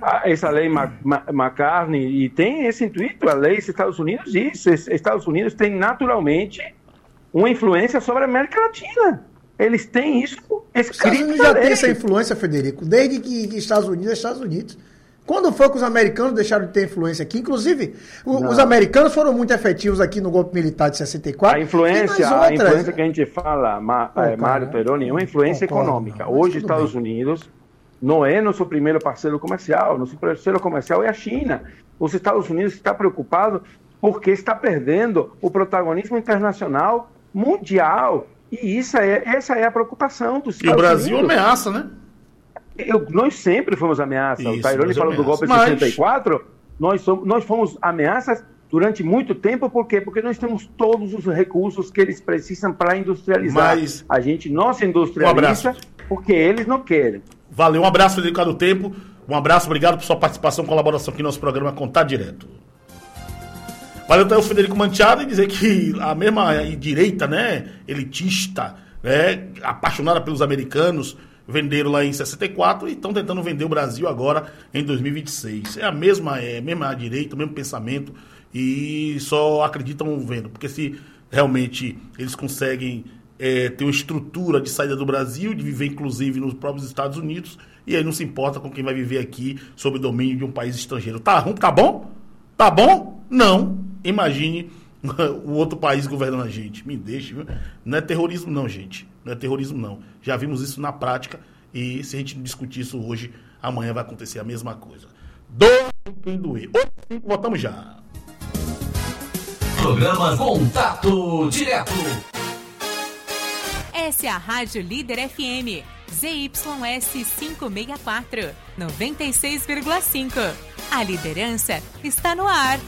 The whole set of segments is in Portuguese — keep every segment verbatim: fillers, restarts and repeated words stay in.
essa lei McCartney, e tem esse intuito, a lei dos Estados Unidos, isso, Estados Unidos tem naturalmente uma influência sobre a América Latina. Eles têm isso escrito. Os Estados Unidos já tem essa influência, Frederico, desde que Estados Unidos é Estados Unidos. Quando foi que os americanos deixaram de ter influência aqui? Inclusive, o, os americanos foram muito efetivos aqui no golpe militar de sessenta e quatro. A influência, a influência que a gente fala, Ma, oh, é, Mário Peroni, é uma influência concordo, econômica. Não, hoje, Estados bem. Unidos não é nosso primeiro parceiro comercial. Nosso parceiro comercial é a China. Os Estados Unidos está preocupado porque está perdendo o protagonismo internacional mundial. E isso é, essa é a preocupação dos Estados Unidos. E o Brasil Unidos. ameaça, né? Eu, nós sempre fomos ameaças. Isso, o Tairone falou do golpe de Mas... sessenta e quatro. Nós, somos, nós fomos ameaças durante muito tempo. Por quê? Porque nós temos todos os recursos que eles precisam para industrializar. Mas... A gente não se industrializa um porque eles não querem. Valeu, um abraço, Frederico do Tempo. Um abraço, obrigado por sua participação e colaboração aqui no nosso programa Contar Direto. Valeu também o Frederico Mantiado e dizer que a mesma direita, né, elitista, né, apaixonada pelos americanos, venderam lá em sessenta e quatro e estão tentando vender o Brasil agora em dois mil e vinte e seis. É a mesma, é a mesma direita, o mesmo pensamento e só acreditam vendo. Porque se realmente eles conseguem é, ter uma estrutura de saída do Brasil, de viver inclusive nos próprios Estados Unidos, e aí não se importa com quem vai viver aqui sob o domínio de um país estrangeiro. Tá, tá bom? Tá bom? Não. Imagine o outro país governando a gente. Me deixe, viu? Não é terrorismo não, gente. Não é terrorismo não. Já vimos isso na prática e se a gente não discutir isso hoje, amanhã vai acontecer a mesma coisa. Doe quem doer. oito cinco, voltamos já. Programa Contato Direto. Essa é a Rádio Líder F M. Z Y S quinhentos e sessenta e quatro, noventa e seis vírgula cinco. A liderança está no ar.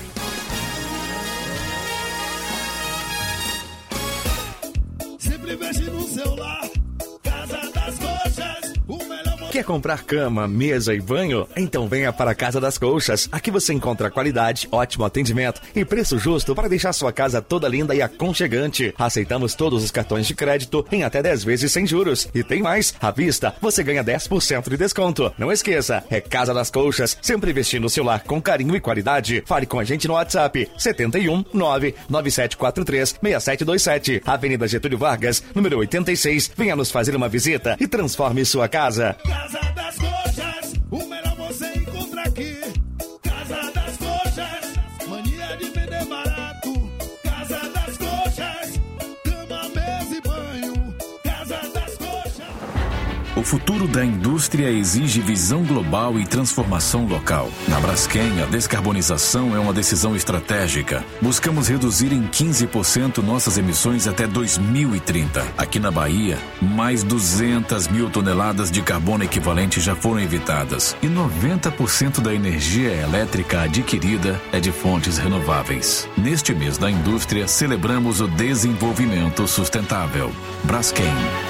Sempre mexe no celular, Casa das Coxas, o melhor... Quer comprar cama, mesa e banho? Então venha para a Casa das Colchas. Aqui você encontra qualidade, ótimo atendimento e preço justo para deixar sua casa toda linda e aconchegante. Aceitamos todos os cartões de crédito em até dez vezes sem juros. E tem mais, à vista, você ganha dez por cento de desconto. Não esqueça, é Casa das Colchas, sempre vestindo o seu lar com carinho e qualidade. Fale com a gente no WhatsApp, sete um nove nove sete quatro três seis sete dois sete, Avenida Getúlio Vargas, número oitenta e seis. Venha nos fazer uma visita e transforme sua casa. Casa das Coxas, o melhor você encontra aqui. Casa das Coxas, mania de vender barato. Casa das Coxas, cama, mesa e banho. Casa das Coxas. O futuro da indústria exige visão global e transformação local. Na Braskem, a descarbonização é uma decisão estratégica. Buscamos reduzir em quinze por cento nossas emissões até dois mil e trinta. Aqui na Bahia, mais duzentas mil toneladas de carbono equivalente já foram evitadas. E noventa por cento da energia elétrica adquirida é de fontes renováveis. Neste mês da indústria, celebramos o desenvolvimento sustentável. Braskem.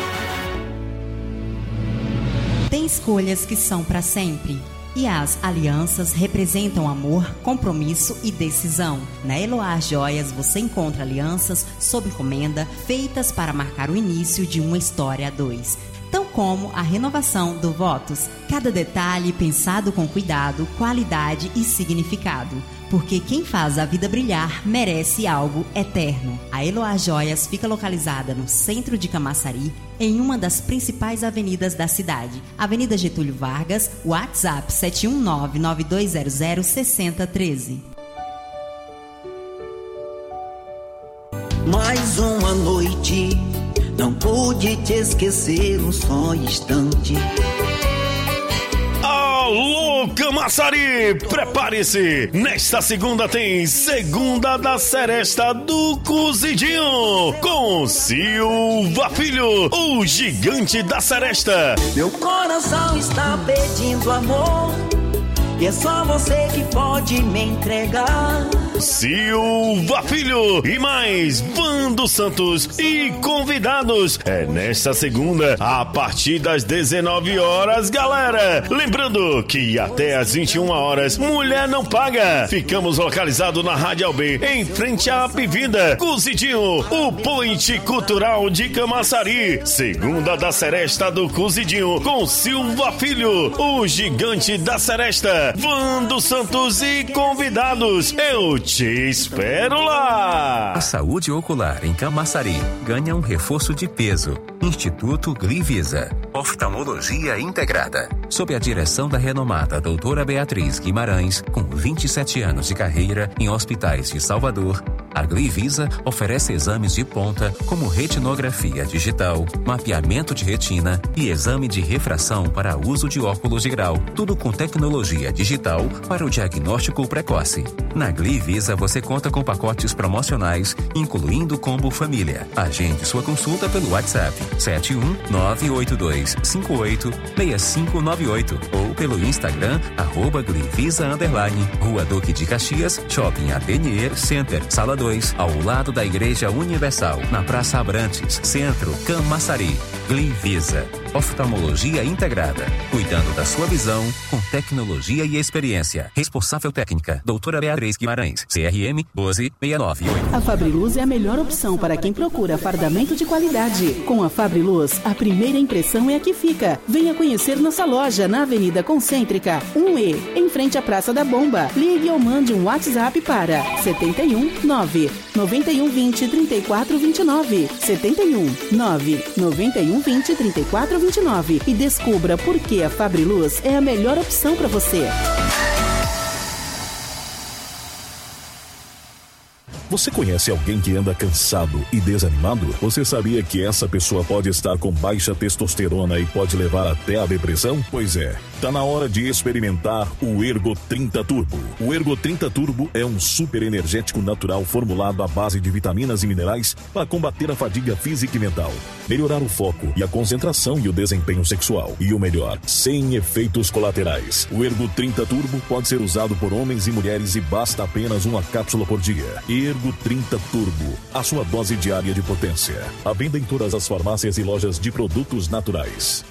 Tem escolhas que são para sempre. E as alianças representam amor, compromisso e decisão. Na Eloá Joias você encontra alianças sob encomenda feitas para marcar o início de uma história a dois. Tão como a renovação do Votos. Cada detalhe pensado com cuidado, qualidade e significado. Porque quem faz a vida brilhar merece algo eterno. A Eloá Joias fica localizada no centro de Camaçari, em uma das principais avenidas da cidade. Avenida Getúlio Vargas, WhatsApp sete um nove nove dois zero zero seis zero um três. Mais uma noite, não pude te esquecer um só instante. Alô, Camaçari, prepare-se! Nesta segunda tem Segunda da Seresta do Cozidinho, com Silva Filho, o gigante da seresta. Meu coração está pedindo amor, e é só você que pode me entregar. Silva Filho e mais Vando Santos e convidados. É nesta segunda, a partir das dezenove horas, galera. Lembrando que até às vinte e uma horas, Mulher Não Paga. Ficamos localizados na Rádio Albe, em frente à Apivida. Cozidinho, o Point Cultural de Camaçari. Segunda da Seresta do Cozidinho, com Silva Filho, o gigante da Seresta, Vando Santos e convidados. Eu te espero lá! A saúde ocular em Camaçari ganha um reforço de peso. Instituto Glivisa. Oftalmologia integrada. Sob a direção da renomada doutora Beatriz Guimarães, com vinte e sete anos de carreira em hospitais de Salvador, a Glivisa oferece exames de ponta como retinografia digital, mapeamento de retina e exame de refração para uso de óculos de grau. Tudo com tecnologia digital para o diagnóstico precoce. Na Glivisa você conta com pacotes promocionais, incluindo combo família. Agende sua consulta pelo WhatsApp sete um nove oito dois cinco oito seis cinco nove oito ou pelo Instagram arroba Glivisa underline, Rua Duque de Caxias, Shopping Atelier Center, Sala dois, ao lado da Igreja Universal, na Praça Abrantes, Centro, Camaçari. Glivisa. Oftalmologia integrada, cuidando da sua visão com tecnologia e experiência. Responsável técnica, doutora Beatriz Guimarães, C R M um dois seis nove oito. A Fabriluz é a melhor opção para quem procura fardamento de qualidade. Com a Fabriluz, a primeira impressão é a que fica. Venha conhecer nossa loja na Avenida Concêntrica, um E, em frente à Praça da Bomba. Ligue ou mande um WhatsApp para setenta e um nove noventa e um vinte trinta e quatro vinte e nove, setenta e um nove noventa e um vinte trinta e quatro vinte e nove e descubra por que a Fabriluz é a melhor opção para você. Você conhece alguém que anda cansado e desanimado? Você sabia que essa pessoa pode estar com baixa testosterona e pode levar até a depressão? Pois é, tá na hora de experimentar o Ergo trinta Turbo. O Ergo trinta Turbo é um super energético natural formulado à base de vitaminas e minerais para combater a fadiga física e mental, melhorar o foco e a concentração e o desempenho sexual. E o melhor, sem efeitos colaterais. O Ergo trinta Turbo pode ser usado por homens e mulheres e basta apenas uma cápsula por dia. Ergo trinta Turbo, a sua dose diária de potência. À venda em todas as farmácias e lojas de produtos naturais.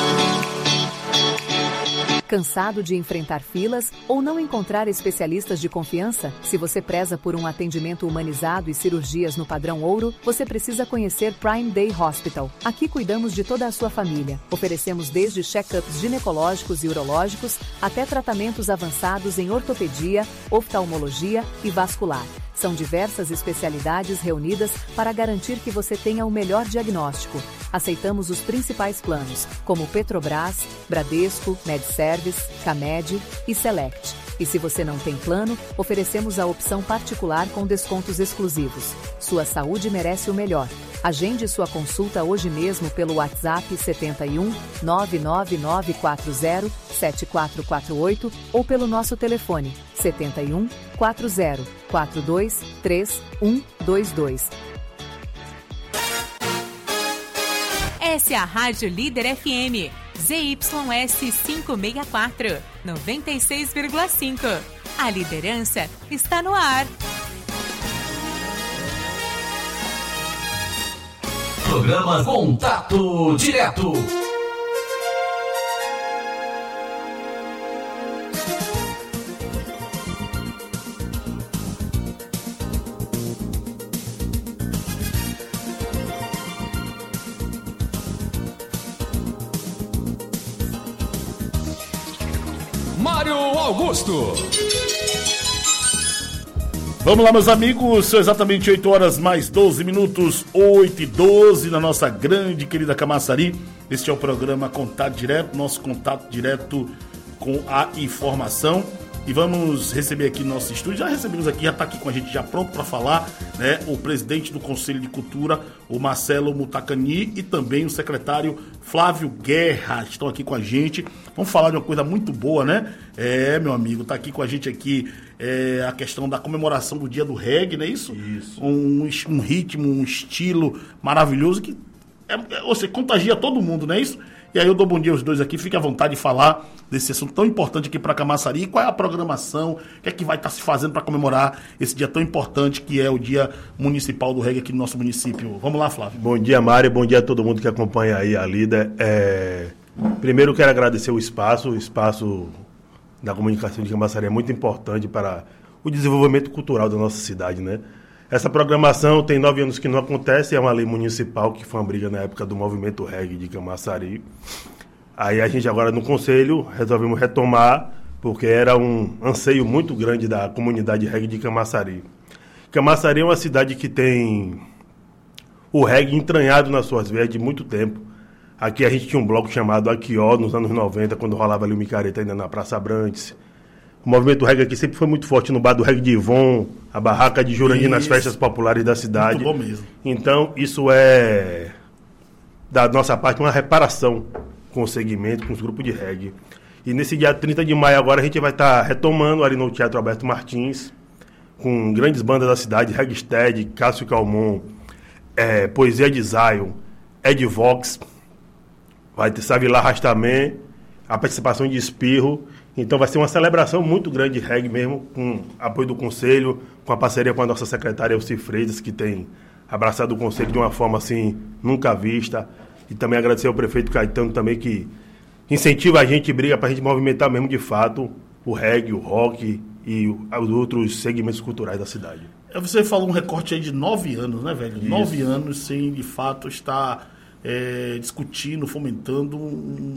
Cansado de enfrentar filas ou não encontrar especialistas de confiança? Se você preza por um atendimento humanizado e cirurgias no padrão ouro, você precisa conhecer Prime Day Hospital. Aqui cuidamos de toda a sua família. Oferecemos desde check-ups ginecológicos e urológicos até tratamentos avançados em ortopedia, oftalmologia e vascular. São diversas especialidades reunidas para garantir que você tenha o melhor diagnóstico. Aceitamos os principais planos, como Petrobras, Bradesco, MedService, Camed e Select. E se você não tem plano, oferecemos a opção particular com descontos exclusivos. Sua saúde merece o melhor. Agende sua consulta hoje mesmo pelo WhatsApp setenta e um nove nove nove quatro zero sete quatro quatro oito ou pelo nosso telefone setenta e um quatro zero quatro dois três um dois dois. Essa é a Rádio Líder F M, Z Y S quinhentos e sessenta e quatro, noventa e seis vírgula cinco. A liderança está no ar. Programa Contato Direto. Mário Augusto. Vamos lá, meus amigos, são exatamente oito horas mais doze minutos, oito e doze na nossa grande querida Camaçari. Este é o programa Contato Direto, nosso contato direto com a informação. E vamos receber aqui no nosso estúdio, já recebemos aqui, já está aqui com a gente, já pronto para falar, né, o presidente do Conselho de Cultura, o Marcelo Mutacani, e também o secretário Flávio Guerra, estão aqui com a gente. Vamos falar de uma coisa muito boa, né? É, meu amigo, está aqui com a gente aqui é, a questão da comemoração do Dia do Reggae, não é isso? Isso. Um, um ritmo, um estilo maravilhoso que é, é, ou seja, contagia todo mundo, não é isso? E aí eu dou bom dia aos dois aqui, fique à vontade de falar desse assunto tão importante aqui para Camaçari. Qual é a programação, o que é que vai estar se fazendo para comemorar esse dia tão importante que é o Dia Municipal do Reggae aqui no nosso município. Vamos lá, Flávio. Bom dia, Mário, bom dia a todo mundo que acompanha aí a Líder. É... Primeiro eu quero agradecer o espaço, o espaço da comunicação de Camaçari é muito importante para o desenvolvimento cultural da nossa cidade, né? Essa programação tem nove anos que não acontece, é uma lei municipal que foi uma briga na época do movimento reggae de Camaçari. Aí a gente agora no conselho resolvemos retomar, porque era um anseio muito grande da comunidade reggae de Camaçari. Camaçari é uma cidade que tem o reggae entranhado nas suas veias de muito tempo. Aqui a gente tinha um bloco chamado Aquió, nos anos noventa, quando rolava ali o Micareta ainda na Praça Abrantes. O movimento reggae aqui sempre foi muito forte no bar do reggae de Ivon, a barraca de Jurandir nas festas populares da cidade. Muito bom mesmo. Então, isso é, da nossa parte, uma reparação com o segmento, com os grupos de reggae. E nesse dia trinta de maio agora a gente vai estar retomando ali no Teatro Alberto Martins, com grandes bandas da cidade, Regstead, Cássio Calmon, é, Poesia de Zion, Ed Vox, vai ter Savilar Rastamé, a participação de Espirro. Então vai ser uma celebração muito grande de reggae mesmo, com apoio do Conselho, com a parceria com a nossa secretária Elci Freitas, que tem abraçado o Conselho de uma forma assim, nunca vista. E também agradecer ao prefeito Caetano também, que incentiva a gente e briga para a gente movimentar mesmo de fato o reggae, o rock e os outros segmentos culturais da cidade. Você falou um recorte aí de nove anos, né, velho? Isso. Nove anos sem, de fato, estar é, discutindo, fomentando um...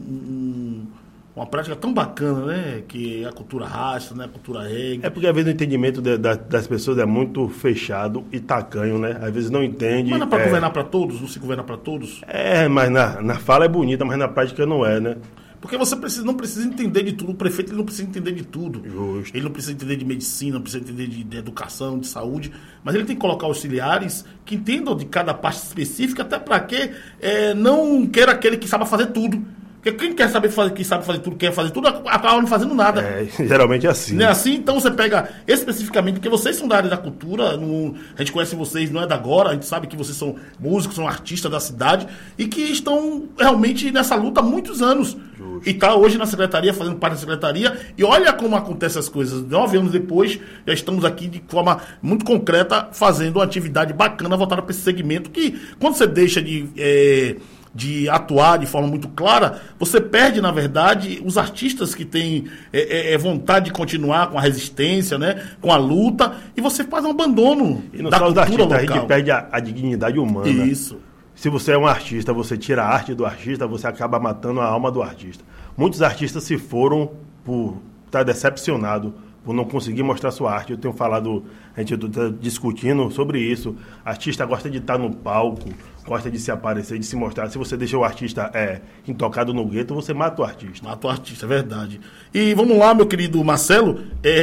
um uma prática tão bacana, né? Que é a cultura rasta, né? A cultura reggae. É porque às vezes o entendimento de, de, das pessoas é muito fechado e tacanho, né? Às vezes não entende. Mas não é para é... governar para todos? Não se governa para todos? É, mas na, na fala é bonita, mas na prática não é, né? Porque você precisa, não precisa entender de tudo. O prefeito ele não precisa entender de tudo. Justo. Ele não precisa entender de medicina, não precisa entender de, de educação, de saúde. Mas ele tem que colocar auxiliares que entendam de cada parte específica, até para que é, não queira aquele que saiba fazer tudo. Porque quem quer saber fazer, que sabe fazer tudo, quer fazer tudo, acaba não fazendo nada. É, geralmente é assim. Não é assim? Então você pega especificamente, porque vocês são da área da cultura, no, a gente conhece vocês, não é da agora, a gente sabe que vocês são músicos, são artistas da cidade e que estão realmente nessa luta há muitos anos. Justo. E está hoje na secretaria, fazendo parte da secretaria, e olha como acontecem as coisas. Nove anos depois, já estamos aqui de forma muito concreta, fazendo uma atividade bacana voltada para esse segmento que, quando você deixa de... É, de atuar de forma muito clara, você perde, na verdade, os artistas que têm é, é, vontade de continuar com a resistência, né, com a luta, e você faz um abandono e não da só os cultura artistas, local. A gente perde a, a dignidade humana. Isso. Se você é um artista, você tira a arte do artista, você acaba matando a alma do artista. Muitos artistas se foram por estar decepcionado, por não conseguir mostrar sua arte. Eu tenho falado, a gente está discutindo sobre isso. O artista gosta de estar no palco, gosta de se aparecer, de se mostrar. Se você deixa o artista é, intocado no gueto, você mata o artista. Mata o artista, é verdade. E vamos lá, meu querido Marcelo,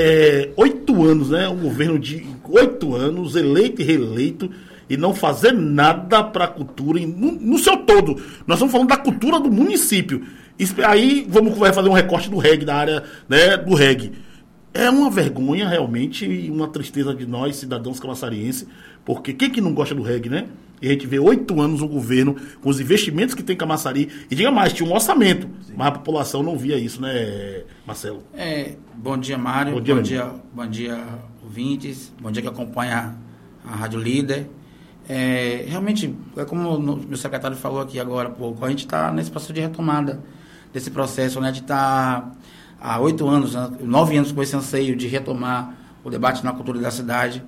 é, oito anos, né? Um governo de oito anos, eleito e reeleito, e não fazer nada para a cultura, no, no seu todo. Nós estamos falando da cultura do município. Aí vamos fazer um recorte do reggae, da área, né, do reggae. É uma vergonha, realmente, e uma tristeza de nós, cidadãos camaçarienses, porque quem que não gosta do reggae, né? E a gente vê oito anos o governo, com os investimentos que tem em Camaçari, e diga mais, tinha um orçamento, sim, mas a população não via isso, né, Marcelo? É, bom dia, Mário, bom dia, bom dia, bom dia, ouvintes, bom dia que acompanha a Rádio Líder. É, realmente, é como o meu secretário falou aqui agora há pouco, a gente está nesse processo de retomada desse processo, né, de estar... Tá há oito anos, nove anos com esse anseio de retomar o debate na cultura da cidade.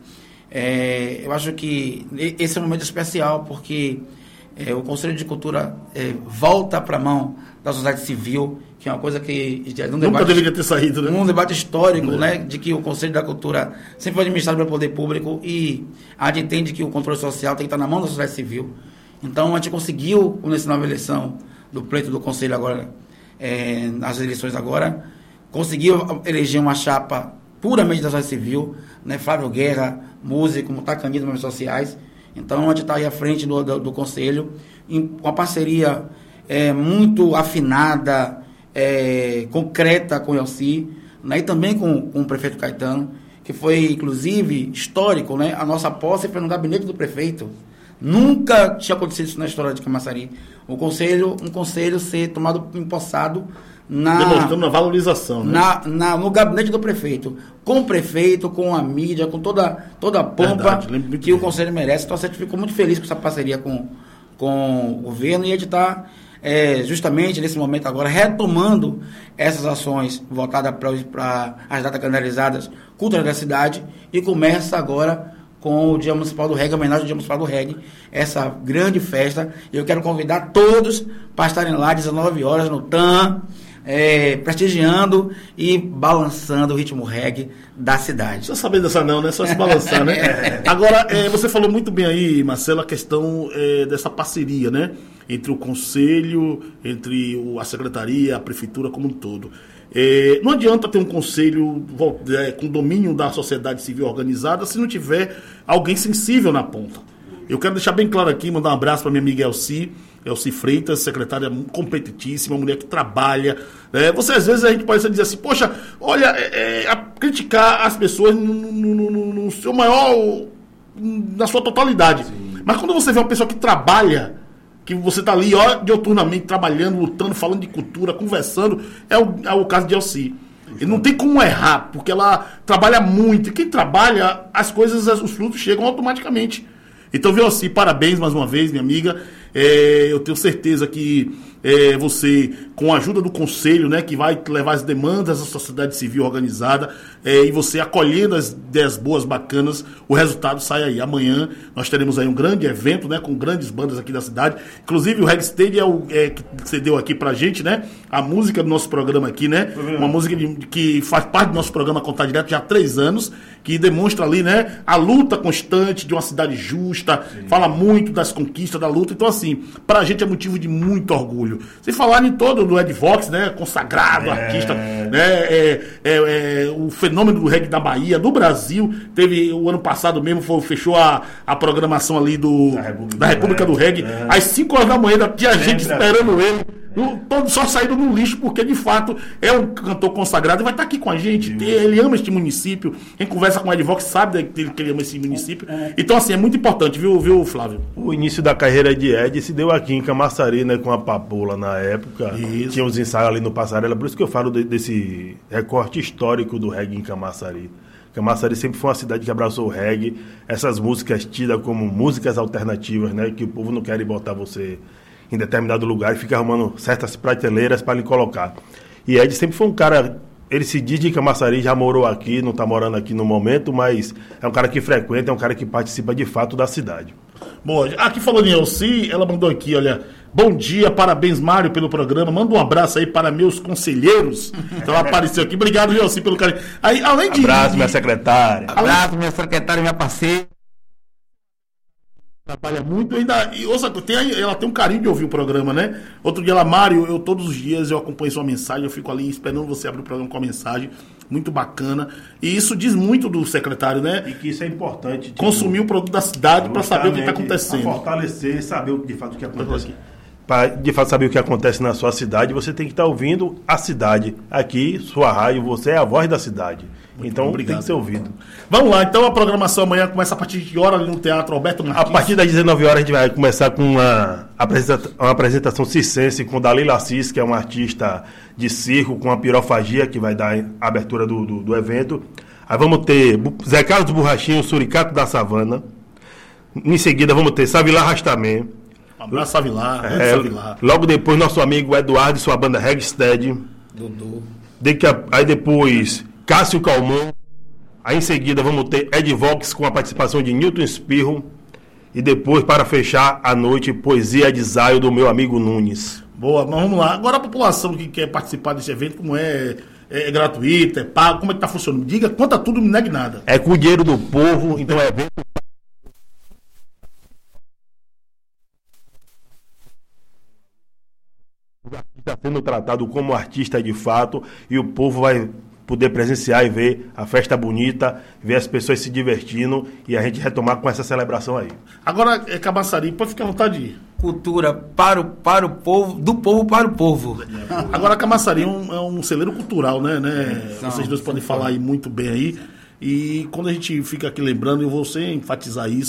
É, eu acho que esse é um momento especial, porque é, o Conselho de Cultura é, volta para a mão da sociedade civil, que é uma coisa que... Um Nunca debate, deveria ter saído, né? Um debate histórico, é. né, de que o Conselho da Cultura sempre foi administrado pelo poder público e a gente entende que o controle social tem que estar na mão da sociedade civil. Então, a gente conseguiu, nessa nova eleição do pleito do Conselho agora, é, nas eleições agora, conseguiu eleger uma chapa puramente da sociedade civil, né? Flávio Guerra, músico, Mutacanito, movimentos sociais. Então, a gente está aí à frente do, do, do Conselho, em uma parceria é, muito afinada, é, concreta com o Elci, né? E também com, com o prefeito Caetano, que foi, inclusive, histórico, né? A nossa posse foi no gabinete do prefeito, Nunca tinha acontecido isso na história de Camaçari. O conselho, um conselho ser tomado empossado na... Demonstrando a valorização, né? Na, na, no gabinete do prefeito. Com o prefeito, com a mídia, com toda, toda a pompa Verdade, que o conselho merece. Então a gente ficou muito feliz com essa parceria com, com o governo e a gente está é, justamente nesse momento agora retomando essas ações voltadas para as datas canalizadas, cultura da cidade, e começa agora com o Dia Municipal do Reggae, a homenagem ao Dia Municipal do Reggae, essa grande festa. Eu quero convidar todos para estarem lá às dezenove horas no T A M, é, prestigiando e balançando o ritmo reggae da cidade. Não precisa saber dessa não, né? Só se balançar, né? Agora, é, você falou muito bem aí, Marcelo, a questão é, dessa parceria, né? Entre o conselho, entre o, a secretaria, a prefeitura como um todo. É, não adianta ter um conselho é, com domínio da sociedade civil organizada se não tiver alguém sensível na ponta. Eu quero deixar bem claro aqui, mandar um abraço para minha amiga Elci, Elci Freitas, secretária competentíssima, mulher que trabalha. Né? Você, às vezes, a gente pode dizer assim, poxa, olha, é, é, criticar as pessoas no, no, no, no seu maior, na sua totalidade. Sim. Mas quando você vê uma pessoa que trabalha, que você está ali, ó, dioturnamente, trabalhando, lutando, falando de cultura, conversando, é o, é o caso de Elci. E não tem como errar, porque ela trabalha muito. E quem trabalha, as coisas, os frutos chegam automaticamente. Então, viu, Elci, parabéns mais uma vez, minha amiga. É, eu tenho certeza que é, você, com a ajuda do conselho, né, que vai levar as demandas da sociedade civil organizada, é, e você acolhendo as ideias boas, bacanas, o resultado sai aí. Amanhã nós teremos aí um grande evento, né, com grandes bandas aqui da cidade. Inclusive o Reggae Stage é o é, que você deu aqui pra gente, né? A música do nosso programa aqui, né? Uma música de, que faz parte do nosso programa Contar Direto já há três anos, que demonstra ali, né, a luta constante de uma cidade justa. Sim. Fala muito das conquistas, da luta. Então, assim, pra gente é motivo de muito orgulho. Sem falar em todo do Ed Vox, né? Consagrado, é. artista, né? É, é, é, o fenômeno do reggae da Bahia, do Brasil. Teve o ano passado mesmo, foi, fechou a, a programação ali do, da República, da República do, do Reggae. É. Às cinco horas da manhã tinha gente esperando ele. Todo só saído no lixo, porque de fato é um cantor consagrado e vai estar aqui com a gente. Ele ama este município. Quem conversa com o Ed Vox sabe que ele ama esse município. Então, assim, é muito importante, viu, viu, Flávio? O início da carreira de Ed se deu aqui em Camaçari, né, com a Papoula na época. Isso. Tinha os ensaios ali no Passarela, por isso que eu falo de, desse recorte histórico do reggae em Camaçari. Camaçari sempre foi uma cidade que abraçou o reggae, essas músicas tidas como músicas alternativas, né, que o povo não quer botar você em determinado lugar e fica arrumando certas prateleiras para lhe colocar. E Ed sempre foi um cara, ele se diz de Camaçari, já morou aqui, não está morando aqui no momento, mas é um cara que frequenta, é um cara que participa de fato da cidade. Bom, aqui falando em Elci, ela mandou aqui, olha, bom dia, parabéns, Mário, pelo programa, manda um abraço aí para meus conselheiros. Então ela apareceu aqui, obrigado, Elci, pelo carinho. Aí, além de... Abraço, minha secretária. Abraço, minha secretária, minha parceira. Trabalha muito ainda. E ouça, tem, ela tem um carinho de ouvir o programa, né? Outro dia ela, Mário, eu todos os dias eu acompanho sua mensagem, eu fico ali esperando você abrir o programa com a mensagem. Muito bacana. E isso diz muito do secretário, né? E que isso é importante. Tipo, consumir o produto da cidade para saber o que está acontecendo. Para fortalecer, saber de fato o que acontece. Para de fato saber o que acontece na sua cidade, você tem que estar ouvindo a cidade. Aqui, sua rádio, você é a voz da cidade. Muito então obrigado. Tem que ser ouvido. Vamos lá, então a programação amanhã começa a partir de que hora ali no Teatro Alberto Martins? A partir das dezenove horas a gente vai começar com uma apresentação, uma apresentação circense com Dalila Assis, que é uma artista de circo, com a pirofagia, que vai dar a abertura do, do, do evento. Aí vamos ter Zé Carlos Borrachinho, Suricato da Savana. Em seguida vamos ter Savilar Rastamé. Um abraço, Savilar. É, Savilar. Logo depois nosso amigo Eduardo e sua banda Regstead. Dudu. De que, aí depois Cássio Calmon. Aí em seguida vamos ter Ed Vox com a participação de Newton Espirro. E depois, para fechar a noite, Poesia de Zaio do meu amigo Nunes. Boa, mas vamos lá. Agora a população que quer participar desse evento, como é, é, é gratuito, é pago, como é que tá funcionando? Diga, conta tudo, não negue nada. É com o dinheiro do povo, então é evento. Está sendo tratado como artista de fato e o povo vai poder presenciar e ver a festa bonita, ver as pessoas se divertindo e a gente retomar com essa celebração aí. Agora, é Camaçari, pode ficar à vontade de ir. Cultura para o, para o povo, do povo para o povo. Agora, Camaçari é um, é um celeiro cultural, né? né? É, Vocês dois podem falar aí muito bem aí. E quando a gente fica aqui lembrando, eu vou sempre enfatizar isso,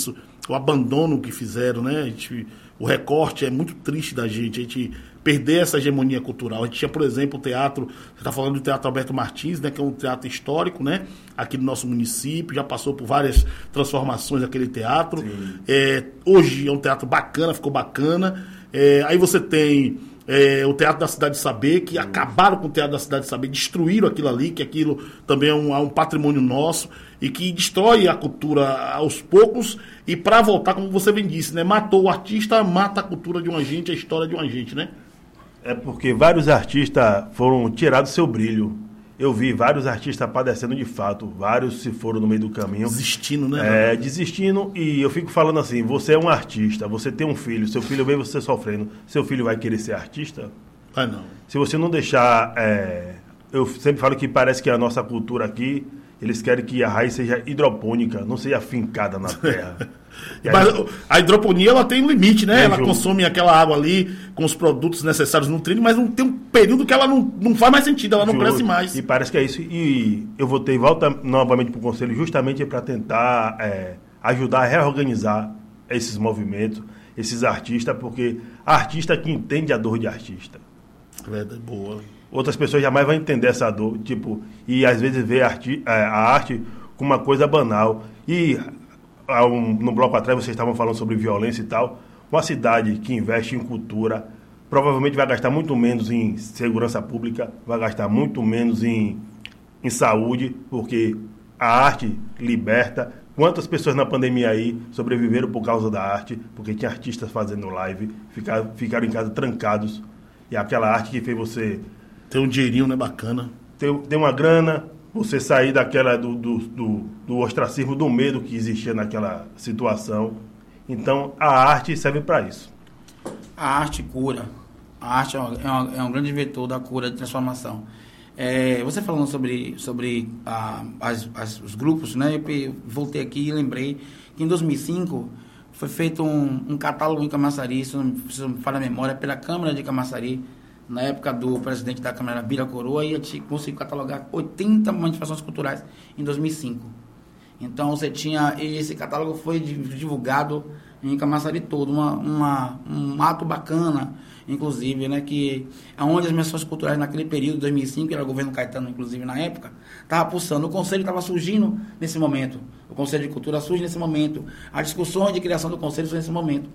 o abandono que fizeram, né? A gente, o recorte é muito triste da gente, a gente perder essa hegemonia cultural. A gente tinha, por exemplo, o teatro, você está falando do Teatro Alberto Martins, né, que é um teatro histórico, né, aqui no nosso município, já passou por várias transformações aquele teatro. É, hoje é um teatro bacana, ficou bacana. É, aí você tem é, o Teatro da Cidade de Saber, que acabaram com o Teatro da Cidade de Saber, destruíram aquilo ali, que aquilo também é um, é um patrimônio nosso, e que destrói a cultura aos poucos, e para voltar, como você bem disse, né, matou o artista, mata a cultura de uma gente, a história de uma gente, né? É porque vários artistas foram tirados do seu brilho. Eu vi vários artistas padecendo de fato, vários se foram no meio do caminho. Desistindo, né? É, desistindo, e eu fico falando assim, você é um artista, você tem um filho, seu filho vê você sofrendo, seu filho vai querer ser artista? Ah, não. Se você não deixar... É, eu sempre falo que parece que a nossa cultura aqui, eles querem que a raiz seja hidropônica, não seja fincada na terra. Mas aí, a hidroponia, ela tem um limite, né? É, ela Ju. consome aquela água ali com os produtos necessários nutrientes, mas não tem um período que ela não, não faz mais sentido, ela não Ju, cresce mais. E parece que é isso. E eu voltei volta novamente para o Conselho justamente para tentar é, ajudar a reorganizar esses movimentos, esses artistas, porque artista que entende a dor de artista. Verdade, boa. Outras pessoas jamais vão entender essa dor, tipo, e às vezes vê a arte, a arte como uma coisa banal. E há um, no bloco atrás vocês estavam falando sobre violência e tal. Uma cidade que investe em cultura provavelmente vai gastar muito menos em segurança pública, vai gastar muito menos em, em saúde, porque a arte liberta. Quantas pessoas na pandemia aí sobreviveram por causa da arte, porque tinha artistas fazendo live, ficaram, ficaram em casa trancados, e aquela arte que fez você... Ter um dinheirinho, né, bacana. Ter, ter uma grana, você sair daquela do, do, do, do ostracismo, do medo que existia naquela situação. Então, a arte serve para isso. A arte cura. A arte é, uma, é um grande vetor da cura de transformação. É, você falando sobre, sobre a, as, as, os grupos, né? Eu voltei aqui e lembrei que em dois mil e cinco foi feito um, um catálogo em Camaçari, se não me falha a memória, pela Câmara de Camaçari, na época do presidente da Câmara, Bira Coroa, e a gente conseguiu catalogar oitenta manifestações culturais em dois mil e cinco. Então, você tinha... Esse catálogo foi divulgado em Camaçari todo, uma, uma, um ato bacana, inclusive, né, que onde as manifestações culturais naquele período, dois mil e cinco, era o governo Caetano, inclusive, na época, estava pulsando. O Conselho estava surgindo nesse momento. O Conselho de Cultura surge nesse momento. As discussões de criação do Conselho surgem nesse momento.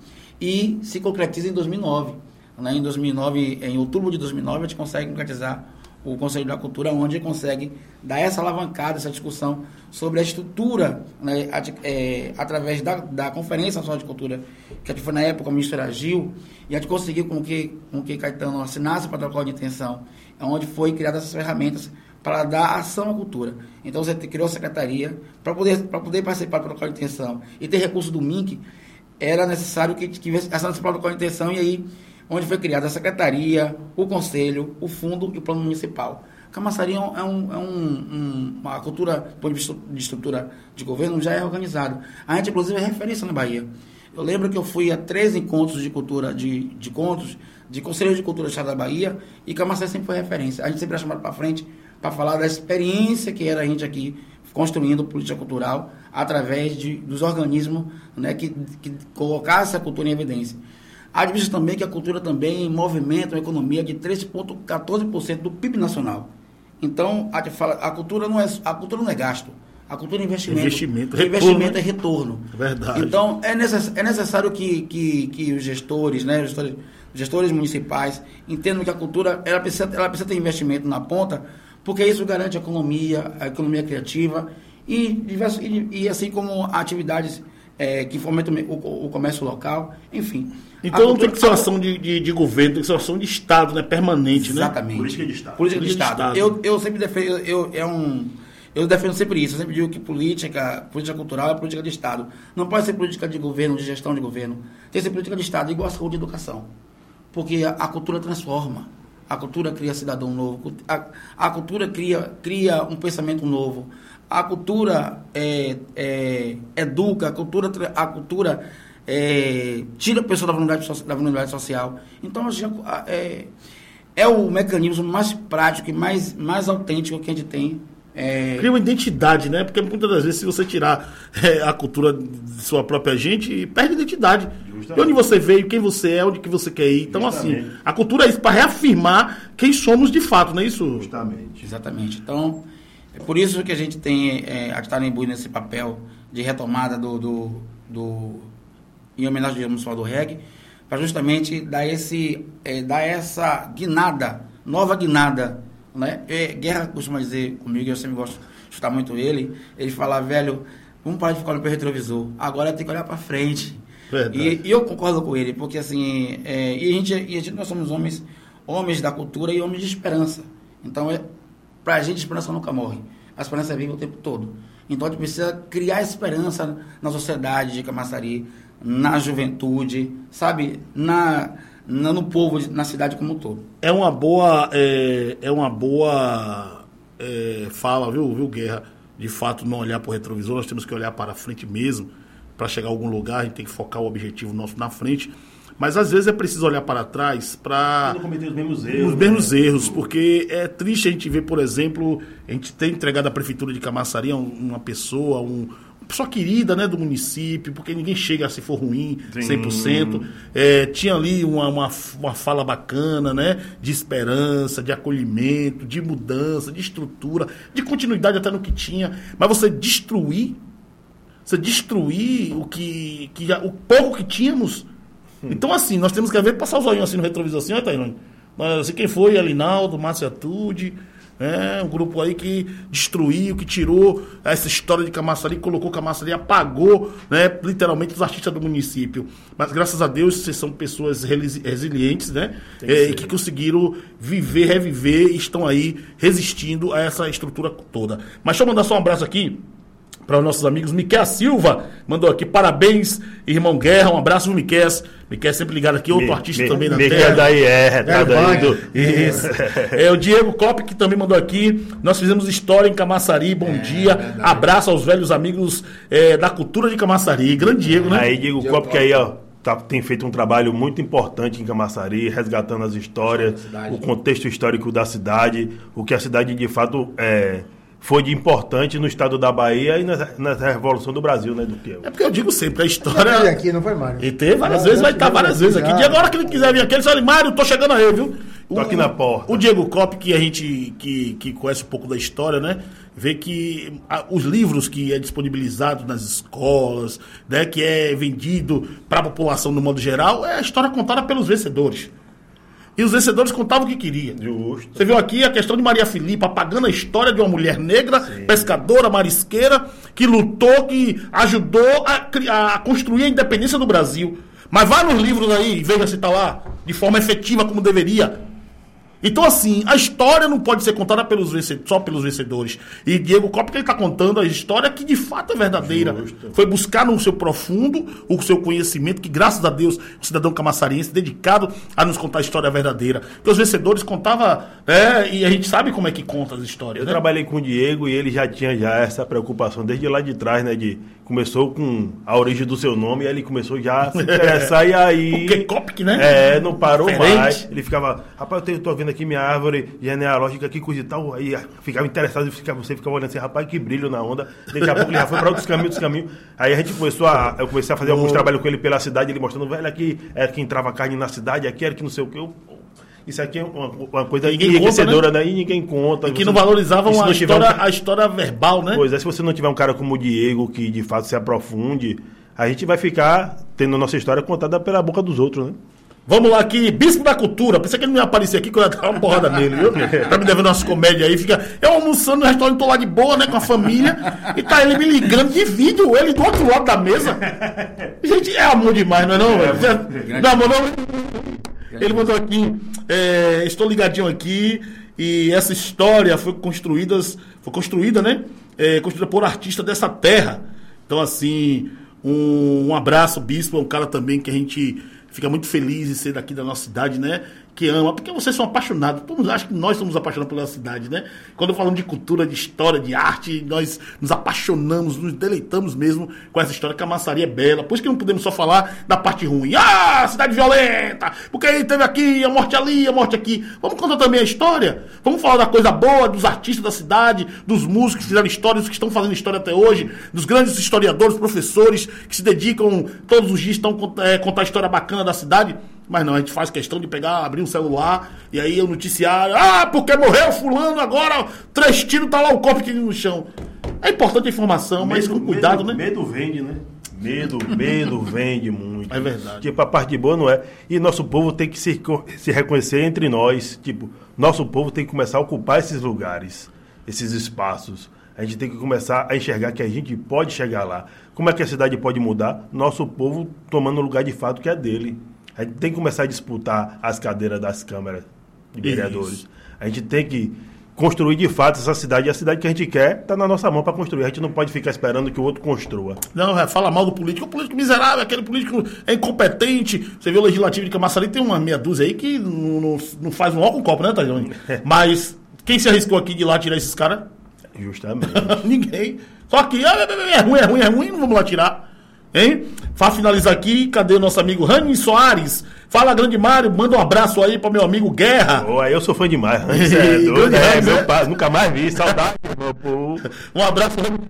E se concretiza em dois mil e nove. Né? Em dois mil e nove, em outubro de dois mil e nove, a gente consegue concretizar o Conselho da Cultura, onde a gente consegue dar essa alavancada, essa discussão sobre a estrutura, né, a, é, através da, da Conferência Nacional de Cultura, que a gente foi na época, o ministro era Gil, e a gente conseguiu com que, com que Caetano assinasse o protocolo de intenção, onde foi criadas essas ferramentas para dar ação à cultura. Então, você criou a secretaria para poder, para poder participar do protocolo de intenção e ter recurso do M I C, era necessário que tivesse esse protocolo de intenção, e aí onde foi criada a secretaria, o conselho, o fundo e o plano municipal. Camaçari é, um, é, um, é um, um, uma cultura, do ponto de vista de estrutura de governo, já é organizado. A gente, inclusive, é referência na Bahia. Eu lembro que eu fui a três encontros de cultura, de, de contos, de conselhos de cultura do estado da Bahia, e Camaçari sempre foi referência. A gente sempre é chamado para frente para falar da experiência que era a gente aqui construindo política cultural através de, dos organismos, né, que, que colocassem a cultura em evidência. Há de vista também que a cultura também movimenta uma economia de três vírgula quatorze por cento do P I B nacional. Então, a, fala, a, cultura não é, a cultura não é gasto. A cultura é investimento. Investimento, retorno, investimento é retorno. Verdade. Então, é, necess, é necessário que, que, que os gestores, né, os gestores, gestores municipais, entendam que a cultura ela precisa, ela precisa ter investimento na ponta, porque isso garante a economia, a economia criativa e, diversos, e, e assim como atividades é, que fomentam o, o comércio local, enfim. Então não tem que ser uma ação de, de, de governo, tem que ser uma ação de Estado, né? Permanente, né? Exatamente. Política de Estado. Política de, Política de Estado. Estado. Eu, eu sempre defendo, eu, eu, é um, eu defendo sempre isso, eu sempre digo que política, política cultural é política de Estado. Não pode ser política de governo, de gestão de governo. Tem que ser política de Estado, igual a saúde e educação. Porque a, a cultura transforma. A cultura cria cidadão novo. A, a cultura cria, cria um pensamento novo. A cultura é, é, educa, a cultura... A cultura É, tira a pessoa da vulnerabilidade, da vulnerabilidade social. Então, é, é o mecanismo mais prático e mais, mais autêntico que a gente tem É... Cria uma identidade, né? Porque muitas das vezes, se você tirar é, a cultura de sua própria gente, perde identidade. Justamente. De onde você veio, quem você é, onde que você quer ir. Então, Justamente. assim, a cultura é isso, para reafirmar quem somos de fato, não é isso? Justamente. Exatamente. Então, é por isso que a gente tem é, a Itarimbu nesse papel de retomada do, do, do em homenagem ao Municipal do Reggae, para justamente dar, esse, é, dar essa guinada, nova guinada, né? É, Guerra costuma dizer comigo, eu sempre gosto de escutar muito ele, ele fala, velho, vamos parar de ficar no retrovisor, agora tem que olhar para frente. E, e eu concordo com ele, porque assim, é, e a gente, e a gente, nós somos homens, homens da cultura e homens de esperança. Então, é, para a gente, a esperança nunca morre. A esperança é viva o tempo todo. Então, a gente precisa criar esperança na sociedade de Camaçari, na juventude, sabe? Na, na, no povo, na cidade como um todo. É uma boa, é, é uma boa é, fala, viu, viu, Guerra? De fato, não olhar para o retrovisor, nós temos que olhar para frente mesmo. Para chegar a algum lugar, a gente tem que focar o objetivo nosso na frente. Mas, às vezes, é preciso olhar para trás para... não cometer os mesmos erros. Os mesmos né? erros, porque é triste a gente ver, por exemplo, a gente ter entregado à Prefeitura de Camaçari uma pessoa, um, uma pessoa querida, né, do município, porque ninguém chega se for ruim, Sim. cem por cento. É, tinha ali uma, uma, uma fala bacana, né, de esperança, de acolhimento, de mudança, de estrutura, de continuidade até no que tinha. Mas você destruir, você destruir o, que, que já, o pouco que tínhamos... Então, assim, nós temos que ver, passar os olhinhos assim no retrovisor, assim, olha, Tairone. Mas quem foi? Alinaldo, Márcio Atude, né? Um grupo aí que destruiu, que tirou essa história de Camaçari, colocou Camaçari, apagou, né, literalmente os artistas do município. Mas, graças a Deus, vocês são pessoas resilientes, né? Que, é, que conseguiram viver, reviver e estão aí resistindo a essa estrutura toda. Mas deixa eu mandar só um abraço aqui para os nossos amigos. Miquel Silva mandou aqui, parabéns, irmão Guerra, um abraço, Miquel. Miquel sempre ligado aqui, outro me, artista me, também na Miquel terra. daí é, tá dando. Isso. É, o Diego Klopp que também mandou aqui, nós fizemos história em Camaçari, bom é, dia, verdade. Abraço aos velhos amigos é, da cultura de Camaçari, grande Diego, né? Aí, Diego, Diego Klopp que aí, ó, tá, tem feito um trabalho muito importante em Camaçari, resgatando as histórias, o contexto histórico da cidade, o que a cidade de fato é... foi de importante no estado da Bahia e na, na Revolução do Brasil, né, do que eu. É porque eu digo sempre, a história... Ele aqui, não foi, Mário? E tem várias vezes, vai estar várias vezes aqui. E agora que ele quiser vir aqui, ele fala, Mário, tô chegando aí, viu? Tô o, aqui na porta. O Diego Klopp, que a gente que, que conhece um pouco da história, né, vê que a, os livros que é disponibilizado nas escolas, né, que é vendido para a população no modo geral, é a história contada pelos vencedores. E os vencedores contavam o que queriam. Justo. Você viu aqui a questão de Maria Filipa, apagando a história de uma mulher negra, Sim. pescadora, marisqueira, que lutou, que ajudou a, a construir a independência do Brasil. Mas vai nos livros aí e veja se está lá, de forma efetiva como deveria. Então, assim, a história não pode ser contada pelos vencedores, só pelos vencedores. E Diego Klopp, que ele está contando a história que de fato é verdadeira. Justo. Foi buscar no seu profundo o seu conhecimento, que graças a Deus o cidadão camaçariense dedicado a nos contar a história verdadeira. Porque os vencedores contavam, né, e a gente sabe como é que conta as histórias. Eu né? trabalhei com o Diego e ele já tinha já essa preocupação desde lá de trás, né, de... Começou com a origem do seu nome e aí ele começou já a se interessar e aí... Porque Kopk, né? É, não parou Diferente. mais. Ele ficava, rapaz, eu tô vendo aqui minha árvore genealógica aqui, coisa e tal. Aí ficava interessado e ficava, você ficava olhando assim, rapaz, que brilho na onda. Daqui a pouco ele já foi para outros caminhos, outros caminhos. Aí a gente começou a... Eu comecei a fazer oh. alguns trabalhos com ele pela cidade, ele mostrando, velho, aqui era que entrava carne na cidade, aqui era que não sei o que... Eu, isso aqui é uma, uma coisa enriquecedora, né? né? E ninguém conta. E que não valorizavam a, história, um... a história verbal, né? Pois é, se você não tiver um cara como o Diego, que de fato se aprofunde, a gente vai ficar tendo a nossa história contada pela boca dos outros, né? Vamos lá aqui, Bispo da Cultura. Pensei que ele não ia aparecer aqui, que eu ia dar uma porrada nele, viu? Tá me devendo umas comédias aí. Fica... Eu almoçando no restaurante, tô lá de boa, né, com a família. E tá ele me ligando de vídeo, ele do outro lado da mesa. Gente, é amor demais, não é não? É, não é amor não? Ele mandou aqui, é, estou ligadinho aqui, e essa história foi construída, foi construída, né? É, construída por artistas dessa terra. Então, assim, um, um abraço, Bispo, é um cara também que a gente fica muito feliz em ser daqui da nossa cidade, né? que ama, porque vocês são apaixonados. Todos acham que nós somos apaixonados pela cidade, né? Quando falamos de cultura, de história, de arte, nós nos apaixonamos, nos deleitamos mesmo com essa história, que a Camaçari é bela. Por isso que não podemos só falar da parte ruim. Ah, cidade violenta, porque aí teve aqui, a morte ali, a morte aqui. Vamos contar também a história. Vamos falar da coisa boa, dos artistas da cidade, dos músicos que fizeram história, dos que estão fazendo história até hoje, dos grandes historiadores, professores que se dedicam todos os dias, estão é, contar a história bacana da cidade. Mas não, a gente faz questão de pegar, abrir um celular e aí o noticiário, ah, porque morreu fulano, agora três tiros, tá lá o corpo aqui no chão. É importante a informação, medo, mas com cuidado, medo, né? Medo vende, né? Medo, medo vende muito. É verdade. Tipo, a parte boa não é. E nosso povo tem que se, se reconhecer entre nós. Tipo, nosso povo tem que começar a ocupar esses lugares, esses espaços. A gente tem que começar a enxergar que a gente pode chegar lá. Como é que a cidade pode mudar? Nosso povo tomando o lugar de fato que é dele. A gente tem que começar a disputar as cadeiras das câmaras de vereadores. Isso. A gente tem que construir de fato essa cidade. E a cidade que a gente quer está na nossa mão para construir. A gente não pode ficar esperando que o outro construa. Não, é, fala mal do político. O político miserável, aquele político é incompetente. Você vê o Legislativo de Camaçari, tem uma meia dúzia aí que não, não, não faz um ó com copo, né, Tadeu? Mas quem se arriscou aqui de lá tirar esses caras? Justamente. Ninguém. Só que é, é ruim, é ruim, é ruim, não vamos lá tirar. Hein? Para finalizar aqui, cadê o nosso amigo Rani Soares? Fala, grande Mário, manda um abraço aí para meu amigo Guerra. Oh, eu sou fã demais. Rani, é doido, é, é, meu pai, nunca mais vi, saudade, meu povo. Um abraço, Rani.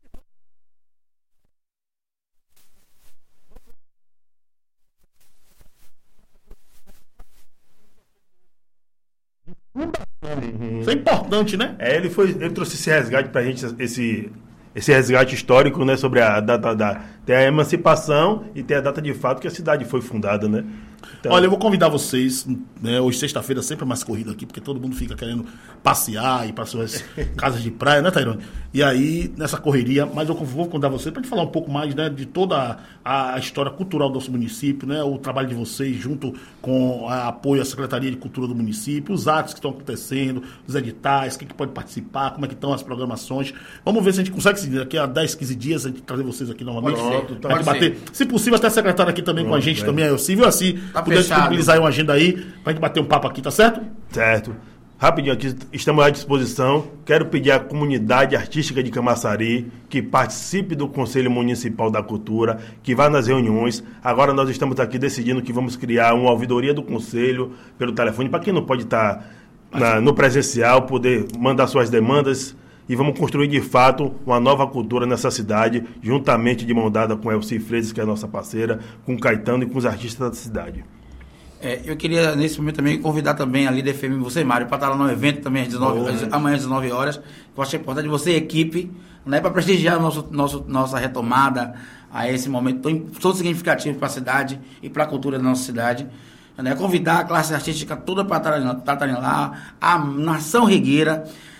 Isso é importante, né? É, ele, foi, ele trouxe esse resgate pra gente, esse, esse resgate histórico, né? Sobre a data da. Tem a emancipação e tem a data de fato que a cidade foi fundada, né? Então... Olha, eu vou convidar vocês, né? Hoje, sexta-feira, sempre é mais corrido aqui, porque todo mundo fica querendo passear e ir para suas casas de praia, né, Tairone? E aí, nessa correria, mas eu vou convidar vocês para a gente falar um pouco mais, né, de toda a, a história cultural do nosso município, né? O trabalho de vocês junto com a apoio à Secretaria de Cultura do município, os atos que estão acontecendo, os editais, quem que pode participar, como é que estão as programações. Vamos ver se a gente consegue, se daqui a dez, quinze dias, a gente trazer vocês aqui novamente. Pronto, pra gente bater. Se possível, até a secretária aqui também. Pronto, com a gente, é. Também é possível assim. Tá puder disponibilizar uma agenda aí pra gente bater um papo aqui, tá certo? Certo. Rapidinho aqui, estamos à disposição. Quero pedir à comunidade artística de Camaçari que participe do Conselho Municipal da Cultura, que vá nas reuniões. Agora nós estamos aqui decidindo que vamos criar uma ouvidoria do Conselho pelo telefone, para quem não pode estar na, no presencial, poder mandar suas demandas. E vamos construir, de fato, uma nova cultura nessa cidade, juntamente de mão dada com Elci Freitas, que é a nossa parceira, com o Caetano e com os artistas da cidade. É, eu queria, nesse momento, também convidar também a Líder F M, você, Mário, para estar lá no evento também às dezenove, oh, amanhã às dezenove horas. Eu acho importante você e equipe, né, para prestigiar nosso, nosso, nossa retomada a esse momento tão, tão significativo para a cidade e para a cultura da nossa cidade. Né, convidar a classe artística toda para estarem lá, a nação regueira.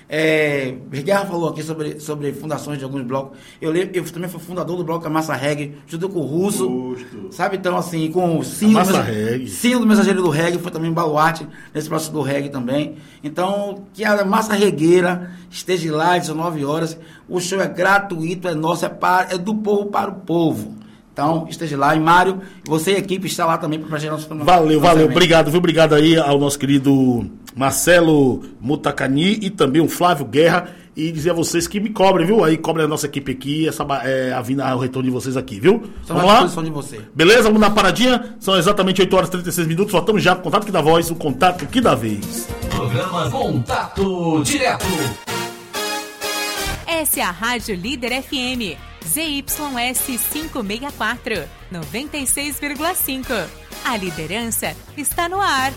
É, Guerra falou aqui sobre, sobre fundações de alguns blocos. Eu, eu também fui fundador do bloco Amassa Reggae, junto com o Russo. Justo. Sabe, então, assim, com o Sino, Sino do Mensageiro do Reggae, foi também baluarte nesse processo do reggae também. Então, que a massa regueira esteja lá às dezenove horas. O show é gratuito, é nosso, é, para, é do povo para o povo. Então, esteja lá. E Mário, você e a equipe está lá também para a nosso Valeu, valeu. Obrigado, viu? Obrigado aí ao nosso querido Marcelo Mutacani e também o Flávio Guerra. E dizer a vocês que me cobrem, viu? Aí cobrem a nossa equipe aqui, essa, é, a vinda, o retorno de vocês aqui, viu? Estamos à disposição de você. Beleza? Vamos na paradinha. São exatamente oito horas e trinta e seis minutos. Voltamos já com o Contato que dá voz, o Contato que dá vez. Programa Contato Direto. Essa é a Rádio Líder F M. Z Y S quinhentos e sessenta e quatro, noventa e seis vírgula cinco. A liderança está no ar.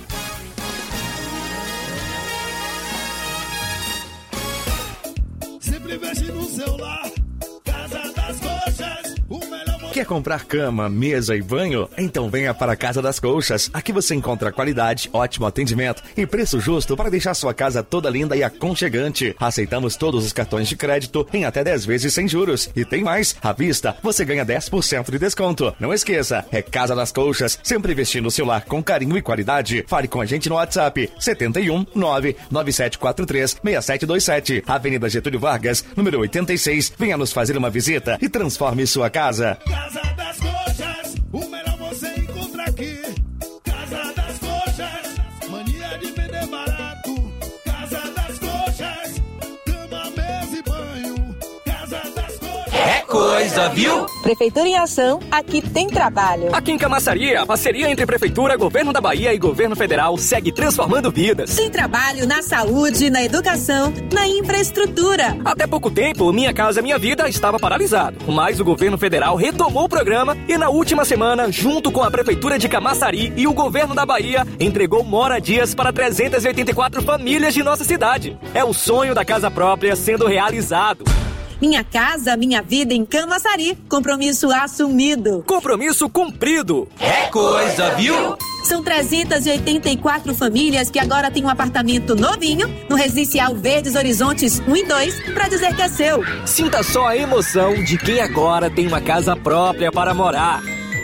Sempre mexe no celular, Casa das Coxas, o melhor. Quer comprar cama, mesa e banho? Então venha para a Casa das Colchas. Aqui você encontra qualidade, ótimo atendimento e preço justo para deixar sua casa toda linda e aconchegante. Aceitamos todos os cartões de crédito em até dez vezes sem juros. E tem mais, à vista você ganha dez por cento de desconto. Não esqueça, é Casa das Colchas, sempre vestindo o seu lar com carinho e qualidade. Fale com a gente no WhatsApp sete um nove nove sete quatro três seis sete dois sete, Avenida Getúlio Vargas, número oitenta e seis. Venha nos fazer uma visita e transforme sua casa. Casa das Coxas, o melhor você encontra aqui. Casa das Coxas, mania coisa, viu? Prefeitura em Ação, aqui tem trabalho. Aqui em Camaçari, a parceria entre Prefeitura, Governo da Bahia e Governo Federal segue transformando vidas. Tem trabalho na saúde, na educação, na infraestrutura. Até pouco tempo, Minha Casa Minha Vida estava paralisado, mas o Governo Federal retomou o programa e na última semana, junto com a Prefeitura de Camaçari e o Governo da Bahia, entregou moradias para trezentas e oitenta e quatro famílias de nossa cidade. É o sonho da casa própria sendo realizado. Minha Casa Minha Vida em Camaçari. Compromisso assumido. Compromisso cumprido. É coisa, viu? São trezentas e oitenta e quatro famílias que agora têm um apartamento novinho no Residencial Verdes Horizontes um e dois para dizer que é seu. Sinta só a emoção de quem agora tem uma casa própria para morar.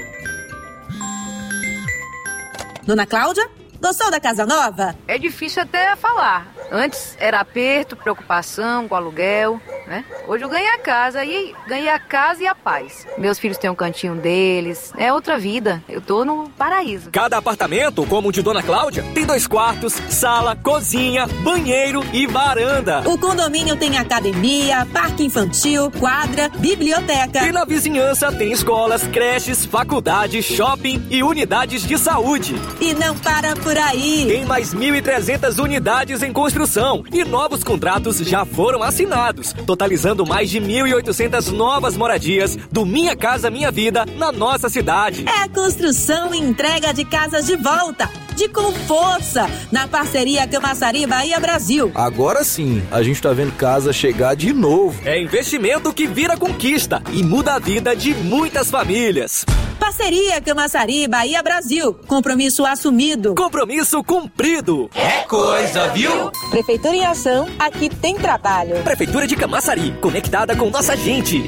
Dona Cláudia, gostou da casa nova? É difícil até falar. Antes era aperto, preocupação com aluguel, né? Hoje eu ganhei a casa e ganhei a casa e a paz. Meus filhos têm um cantinho deles, é outra vida. Eu tô no paraíso. Cada apartamento, como o de Dona Cláudia, tem dois quartos, sala, cozinha, banheiro e varanda. O condomínio tem academia, parque infantil, quadra, biblioteca. E na vizinhança tem escolas, creches, faculdades, shopping e unidades de saúde. E não para por aí. Tem mais mil e trezentas unidades em construção e novos contratos já foram assinados, totalizando mais de mil e oitocentas novas moradias do Minha Casa Minha Vida na nossa cidade. É a construção e entrega de casas de volta, de com força, na parceria Camaçari Bahia Brasil. Agora sim, a gente tá vendo casa chegar de novo. É investimento que vira conquista e muda a vida de muitas famílias. Parceria Camaçari Bahia Brasil. Compromisso assumido. Compromisso cumprido. É coisa, viu? Prefeitura em Ação, aqui tem trabalho. Prefeitura de Camaçari, conectada com nossa gente.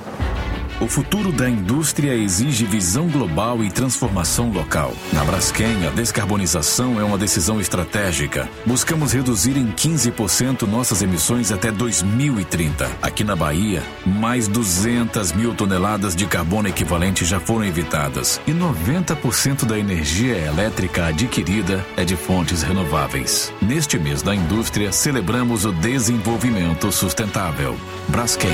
O futuro da indústria exige visão global e transformação local. Na Braskem, a descarbonização é uma decisão estratégica. Buscamos reduzir em quinze por cento nossas emissões até dois mil e trinta. Aqui na Bahia, mais duzentas mil toneladas de carbono equivalente já foram evitadas. E noventa por cento da energia elétrica adquirida é de fontes renováveis. Neste mês da indústria, celebramos o desenvolvimento sustentável. Braskem.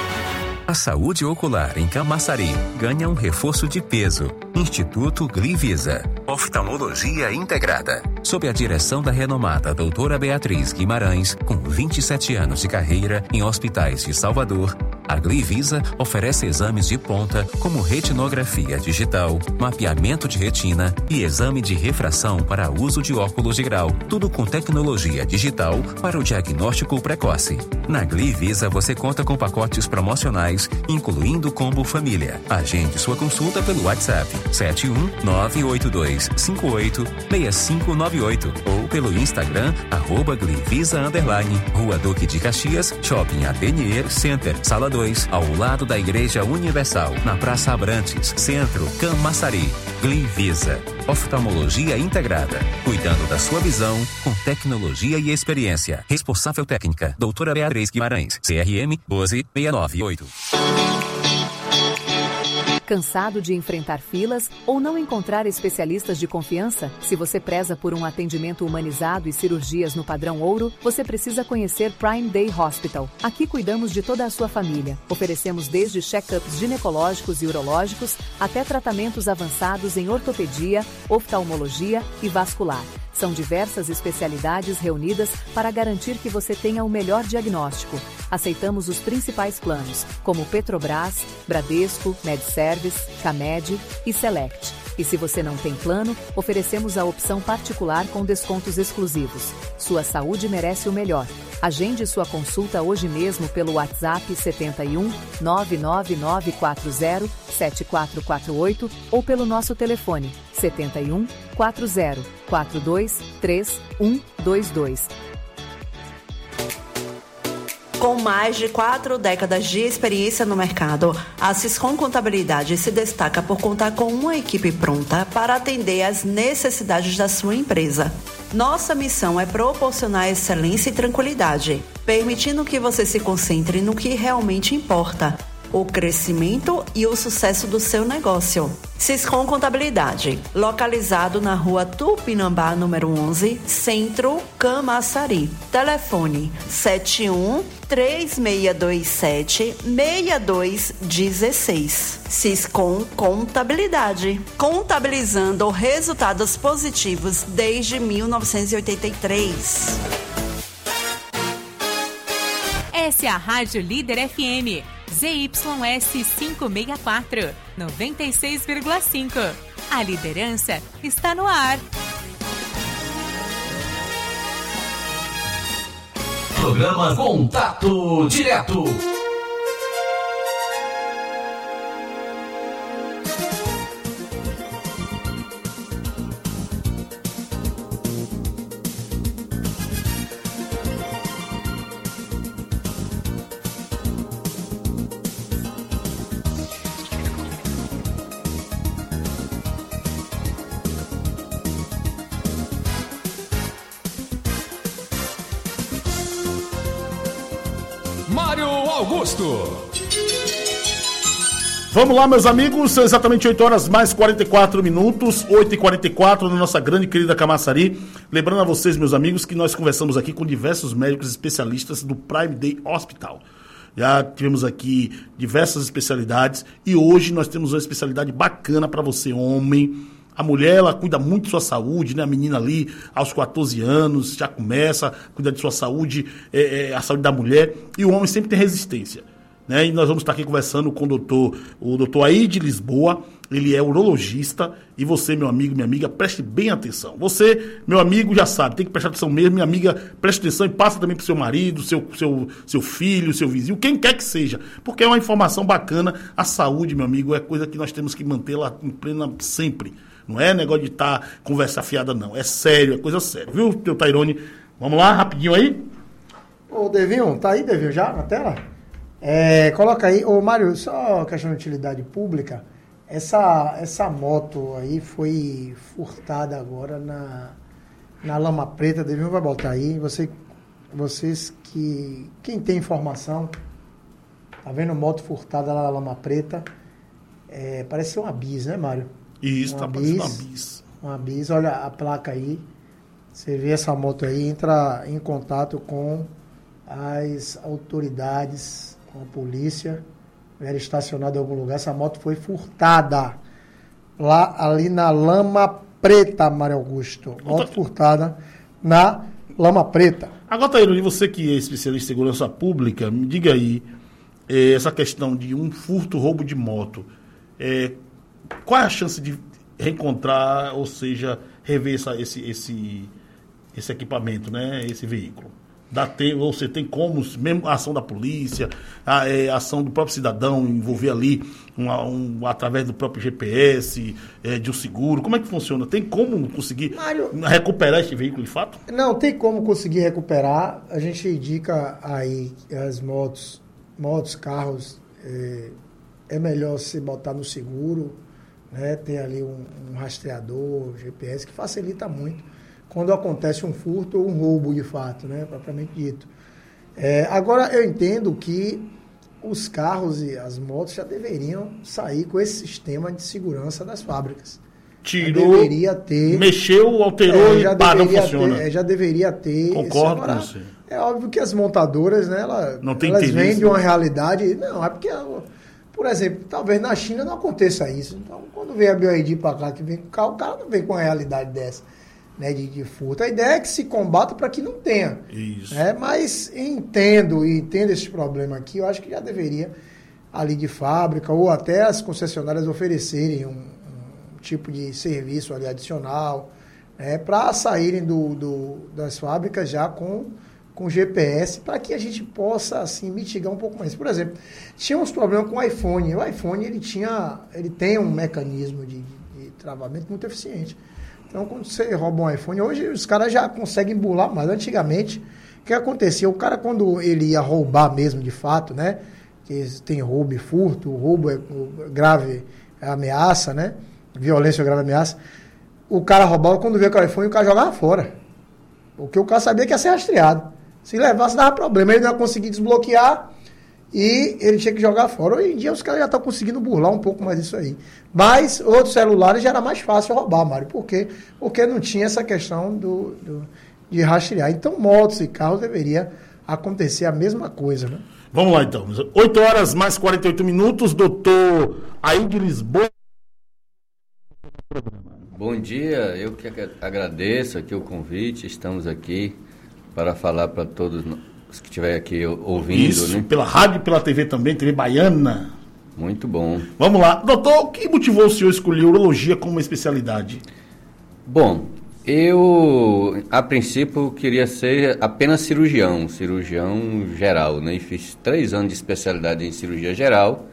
A saúde ocular em Camaçari ganha um reforço de peso. Instituto Glivisa. Oftalmologia integrada. Sob a direção da renomada doutora Beatriz Guimarães, com vinte e sete anos de carreira em hospitais de Salvador, a Glivisa oferece exames de ponta como retinografia digital, mapeamento de retina e exame de refração para uso de óculos de grau, tudo com tecnologia digital para o diagnóstico precoce. Na Glivisa você conta com pacotes promocionais, incluindo combo família. Agende sua consulta pelo WhatsApp sete um nove oito dois cinco oito seis cinco nove oito ou pelo Instagram arroba Glivisa underline, Rua Duque de Caxias, Shopping Atelier Center, Sala dois, ao lado da Igreja Universal, na Praça Abrantes, Centro, Camaçari. Glivisa. Oftalmologia integrada. Cuidando da sua visão com tecnologia e experiência. Responsável técnica, doutora Beatriz Guimarães. C R M doze seis nove oito. Cansado de enfrentar filas ou não encontrar especialistas de confiança? Se você preza por um atendimento humanizado e cirurgias no padrão ouro, você precisa conhecer Prime Day Hospital. Aqui cuidamos de toda a sua família. Oferecemos desde check-ups ginecológicos e urológicos até tratamentos avançados em ortopedia, oftalmologia e vascular. São diversas especialidades reunidas para garantir que você tenha o melhor diagnóstico. Aceitamos os principais planos, como Petrobras, Bradesco, MedService, Camed e Select. E se você não tem plano, oferecemos a opção particular com descontos exclusivos. Sua saúde merece o melhor. Agende sua consulta hoje mesmo pelo WhatsApp setenta e um nove nove nove quatro zero sete quatro quatro oito ou pelo nosso telefone setenta e um quatro zero quatro dois três um dois dois. Com mais de quatro décadas de experiência no mercado, a Siscom Contabilidade se destaca por contar com uma equipe pronta para atender às necessidades da sua empresa. Nossa missão é proporcionar excelência e tranquilidade, permitindo que você se concentre no que realmente importa, o crescimento e o sucesso do seu negócio. Siscom Contabilidade, localizado na rua Tupinambá, número onze, Centro, Camaçari. Telefone sete um três seis dois sete seis dois um seis. Siscom Contabilidade, contabilizando resultados positivos desde mil novecentos e oitenta e três. Essa é a Rádio Líder F M, Z Y S quinhentos e sessenta e quatro, noventa e seis vírgula cinco. A liderança está no ar. Programa Contato Direto. Mário Augusto. Vamos lá, meus amigos, são exatamente oito horas mais quarenta e quatro minutos, oito e quarenta e quatro na nossa grande e querida Camaçari. Lembrando a vocês, meus amigos, que nós conversamos aqui com diversos médicos especialistas do Prime Day Hospital. Já tivemos aqui diversas especialidades e hoje nós temos uma especialidade bacana para você, homem. A mulher, ela cuida muito de sua saúde, né? A menina ali, aos quatorze anos, já começa a cuidar de sua saúde, é, é, a saúde da mulher. E o homem sempre tem resistência, né? E nós vamos estar aqui conversando com o doutor, o doutor Aide Lisboa. Ele é urologista. E você, meu amigo, minha amiga, preste bem atenção. Você, meu amigo, já sabe, tem que prestar atenção mesmo. Minha amiga, preste atenção e passa também para o seu marido, seu, seu, seu filho, seu vizinho, quem quer que seja. Porque é uma informação bacana. A saúde, meu amigo, é coisa que nós temos que mantê-la em plena sempre. Não é negócio de estar tá, conversa fiada, não. É sério, é coisa séria. Viu, teu Tairone? Vamos lá, rapidinho aí. Ô, Devinho, tá aí, Devinho, já na tela? É, coloca aí. Ô, Mário, só questão de utilidade pública. Essa, essa moto aí foi furtada agora na, na Lama Preta. Devinho vai botar aí. Você, vocês que... Quem tem informação, tá vendo moto furtada lá na Lama Preta? É, parece ser uma bis, né, Mário? Isso, uma tá parecendo uma bis. Uma bis, olha a placa aí. Você vê essa moto aí, entra em contato com as autoridades, com a polícia. Era estacionada em algum lugar. Essa moto foi furtada. Lá, ali na Lama Preta, Mário Augusto. Moto furtada na Lama Preta. Agora, Tairone, você que é especialista em segurança pública, me diga aí, eh, essa questão de um furto, roubo de moto. Eh, Qual é a chance de reencontrar, ou seja, rever essa, esse, esse, esse equipamento, né? Esse veículo? Dá tempo, ou você tem como, mesmo a ação da polícia, a, é, a ação do próprio cidadão, envolver ali uma, um, através do próprio G P S, é, de um seguro, como é que funciona? Tem como conseguir Mário, recuperar esse veículo de fato? Não, tem como conseguir recuperar. A gente indica aí as motos, motos, carros, é, é melhor se botar no seguro, né? Tem ali um, um rastreador, G P S, que facilita muito quando acontece um furto ou um roubo de fato, né? Propriamente dito. É, agora, eu entendo que os carros e as motos já deveriam sair com esse sistema de segurança das fábricas. Tirou, já deveria ter, mexeu, alterou é, e pá, não funciona. Ter, é, já deveria ter. Concordo agora, com você. É óbvio que as montadoras, né, ela, não tem elas vêm de uma isso. realidade... Não, é porque... Por exemplo, talvez na China não aconteça isso. Então, quando vem a B Y D para cá, que vem com o carro, o cara não vem com uma realidade dessa, né, de, de furto. A ideia é que se combata para que não tenha. Isso. Né? Mas entendo e entendo esse problema aqui, eu acho que já deveria, ali de fábrica, ou até as concessionárias oferecerem um, um tipo de serviço ali adicional, né, para saírem do, do, das fábricas já com... com G P S, para que a gente possa, assim, mitigar um pouco mais. Por exemplo, tinha uns problemas com o iPhone. O iPhone, ele, tinha, ele tem um mecanismo de, de travamento muito eficiente. Então, quando você rouba um iPhone, hoje os caras já conseguem burlar mais. Antigamente, o que acontecia? O cara, quando ele ia roubar mesmo, de fato, né? Que tem roubo e furto, o roubo é grave, é ameaça, né? Violência ou grave ameaça. O cara roubava, quando via com o iPhone, o cara jogava fora. Porque o cara sabia que ia ser rastreado. Se levasse, dava problema. Ele não ia conseguir desbloquear e ele tinha que jogar fora. Hoje em dia os caras já estão conseguindo burlar um pouco mais isso aí. Mas outros celulares já era mais fácil roubar, Mário. Por quê? Porque não tinha essa questão do, do, de rastrear. Então motos e carros deveria acontecer a mesma coisa, né? Vamos lá então. oito horas mais quarenta e oito minutos, doutor Aide Lisboa. Bom dia, eu que agradeço aqui o convite. Estamos aqui para falar para todos os que estiverem aqui ouvindo. Isso, né? Pela rádio e pela T V também, T V Baiana. Muito bom. Vamos lá. Doutor, o que motivou o senhor a escolher urologia como uma especialidade? Bom, eu, a princípio, queria ser apenas cirurgião, cirurgião geral, né? E fiz três anos de especialidade em cirurgia geral,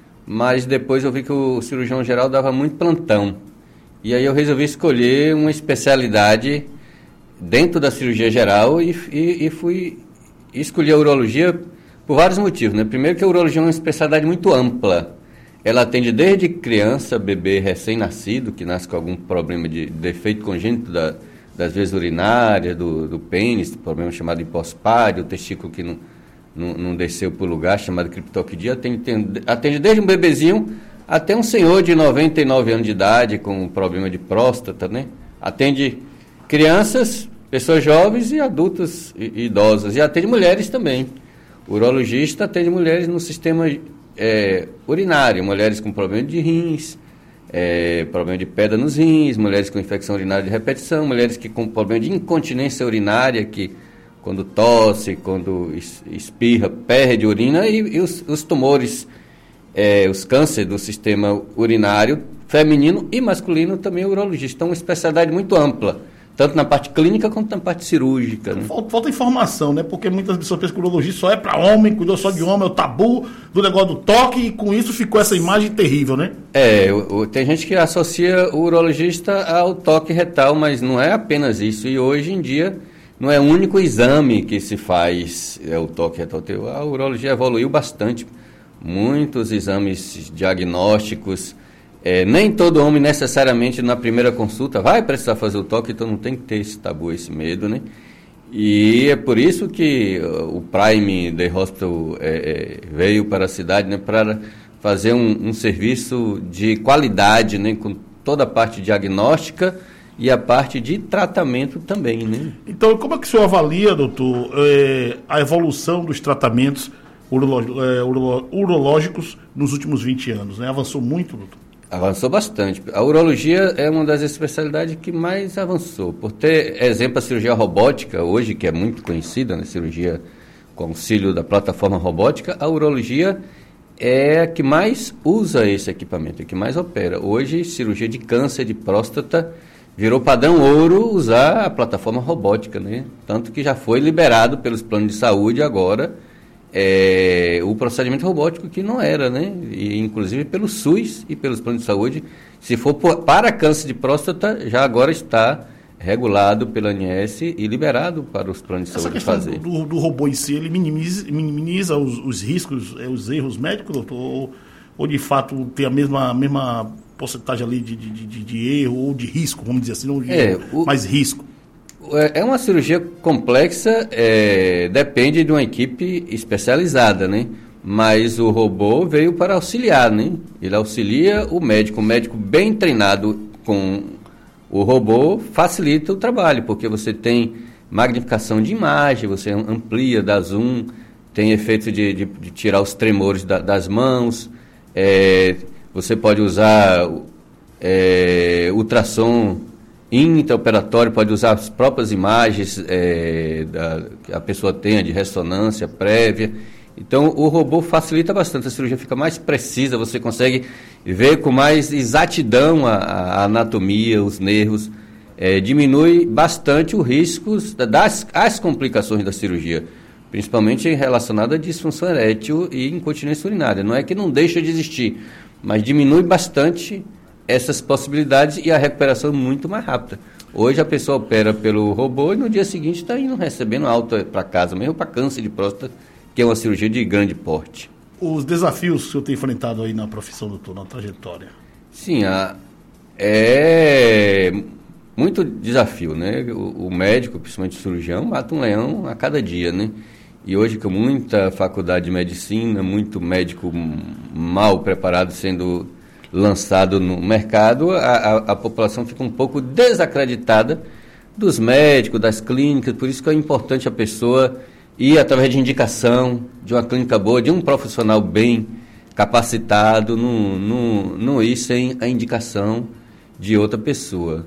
mas depois eu vi que o cirurgião geral dava muito plantão. E aí eu resolvi escolher uma especialidade dentro da cirurgia geral e, e, e fui escolher a urologia por vários motivos, né? Primeiro que a urologia é uma especialidade muito ampla. Ela atende desde criança, bebê recém-nascido, que nasce com algum problema de defeito congênito da, das veias urinárias, do, do pênis, problema chamado hipospádio, o testículo que não, não, não desceu para o lugar, chamado criptoquidia, atende, atende desde um bebezinho até um senhor de noventa e nove anos de idade com problema de próstata, né? Atende crianças, pessoas jovens e adultos e idosos, e atende mulheres também. O urologista atende mulheres no sistema é, urinário, mulheres com problema de rins, é, problema de pedra nos rins, mulheres com infecção urinária de repetição, mulheres que com problema de incontinência urinária, que quando tosse, quando espirra, perde urina, e, e os, os tumores, é, os cânceres do sistema urinário feminino e masculino também é urologista. Então, uma especialidade muito ampla, tanto na parte clínica quanto na parte cirúrgica. Né? Falta, falta informação, né? Porque muitas pessoas pensam que o urologista só é para homem, cuidou só de homem, é o tabu do negócio do toque, e com isso ficou essa imagem terrível, né? É, o, o, tem gente que associa o urologista ao toque retal, mas não é apenas isso. E hoje em dia não é o único exame que se faz, é o toque retal. A urologia evoluiu bastante. Muitos exames diagnósticos. É, nem todo homem necessariamente na primeira consulta vai precisar fazer o toque, então não tem que ter esse tabu, esse medo, né? E é por isso que uh, o Prime Day Hospital é, é, veio para a cidade, né, para fazer um, um serviço de qualidade, né, com toda a parte diagnóstica e a parte de tratamento também, né? Então, como é que o senhor avalia, doutor, é, a evolução dos tratamentos urolo, é, urolo, urológicos nos últimos vinte anos, né? Avançou muito, doutor? Avançou bastante. A urologia é uma das especialidades que mais avançou. Por ter exemplo, a cirurgia robótica, hoje, que é muito conhecida, né, cirurgia com auxílio da plataforma robótica, a urologia é a que mais usa esse equipamento, é a que mais opera. Hoje, cirurgia de câncer de próstata virou padrão ouro usar a plataforma robótica, né? Tanto que já foi liberado pelos planos de saúde agora, É, o procedimento robótico que não era, né? E, inclusive pelo SUS e pelos planos de saúde, se for por, para câncer de próstata, já agora está regulado pela A N S e liberado para os planos de saúde fazer. Essa questão do, do robô em si, ele minimiza, minimiza os, os riscos, os erros médicos, doutor? Ou, ou de fato tem a mesma, mesma porcentagem ali de, de, de, de erro ou de risco, vamos dizer assim, não de é, erro, o... mas risco? É uma cirurgia complexa, é, depende de uma equipe especializada, né? Mas o robô veio para auxiliar, né? Ele auxilia o médico. O médico bem treinado com o robô facilita o trabalho, porque você tem magnificação de imagem, você amplia, dá zoom, tem efeito de, de, de tirar os tremores da, das mãos, é, você pode usar é, ultrassom intraoperatório, pode usar as próprias imagens é, da, que a pessoa tenha de ressonância prévia. Então, o robô facilita bastante, a cirurgia fica mais precisa, você consegue ver com mais exatidão a, a anatomia, os nervos, é, diminui bastante o risco das as complicações da cirurgia, principalmente relacionada à disfunção erétil e incontinência urinária. Não é que não deixa de existir, mas diminui bastante essas possibilidades e a recuperação é muito mais rápida. Hoje a pessoa opera pelo robô e no dia seguinte está indo recebendo alta para casa, mesmo para câncer de próstata, que é uma cirurgia de grande porte. Os desafios que o senhor tem enfrentado aí na profissão, doutor, na trajetória? Sim, a, é muito desafio, né? O, o médico, principalmente o cirurgião, mata um leão a cada dia, né? E hoje, com muita faculdade de medicina, muito médico mal preparado sendo lançado no mercado, a, a, a população fica um pouco desacreditada dos médicos, das clínicas. Por isso que é importante a pessoa ir através de indicação, de uma clínica boa, de um profissional bem capacitado, não, não, não ir sem a indicação de outra pessoa.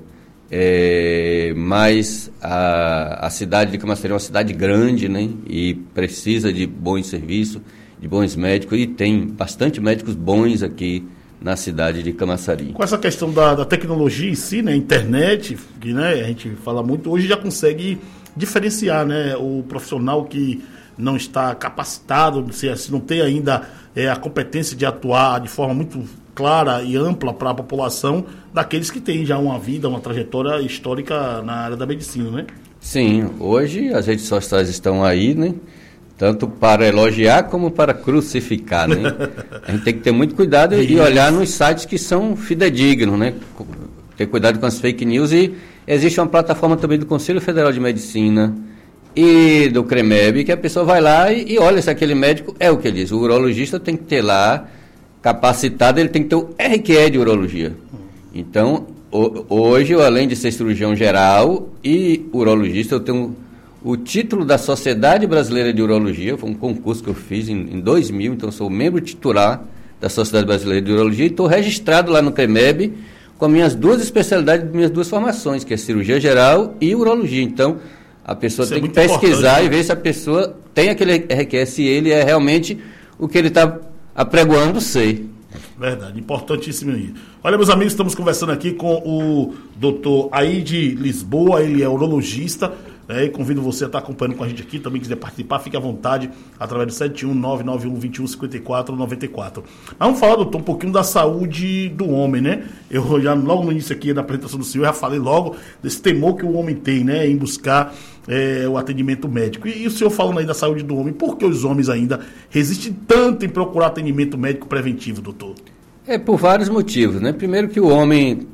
É, mas a, a cidade de Camaçari é uma cidade grande, né? E precisa de bons serviços, de bons médicos, e tem bastante médicos bons aqui na cidade de Camaçari. Com essa questão da, da tecnologia em si, né? Internet, que, né, a gente fala muito, hoje já consegue diferenciar, né, o profissional que não está capacitado, se, se não tem ainda é, a competência de atuar de forma muito clara e ampla para a população, daqueles que têm já uma vida, uma trajetória histórica na área da medicina, né? Sim, hoje as redes sociais estão aí, né? Tanto para elogiar como para crucificar, né? A gente tem que ter muito cuidado e olhar nos sites que são fidedignos, né? Ter cuidado com as fake news. E existe uma plataforma também do Conselho Federal de Medicina e do CREMEB, que a pessoa vai lá e, e olha se aquele médico é o que ele diz. O urologista tem que ter lá capacitado, ele tem que ter o R Q E de urologia. Então, o, hoje, eu, além de ser cirurgião geral e urologista, eu tenho o título da Sociedade Brasileira de Urologia. Foi um concurso que eu fiz em, em dois mil, então eu sou membro titular da Sociedade Brasileira de Urologia e estou registrado lá no CREMEB com as minhas duas especialidades, minhas duas formações, que é cirurgia geral e urologia. Então, a pessoa Isso tem é que pesquisar e ver se a pessoa tem aquele R Q E, se ele é realmente o que ele está apregoando ser. Verdade, importantíssimo isso. Olha, meus amigos, estamos conversando aqui com o doutor Aide Lisboa, ele é urologista, né, e convido você a estar acompanhando com a gente aqui, também quiser participar, fique à vontade, através do sete um nove nove um dois um cinco quatro nove quatro. Vamos falar, doutor, um pouquinho da saúde do homem, né? Eu já, logo no início aqui da apresentação do senhor, já falei logo desse temor que o homem tem, né, em buscar é, o atendimento médico. E, e o senhor falando aí da saúde do homem, por que os homens ainda resistem tanto em procurar atendimento médico preventivo, doutor? É por vários motivos, né? Primeiro que o homem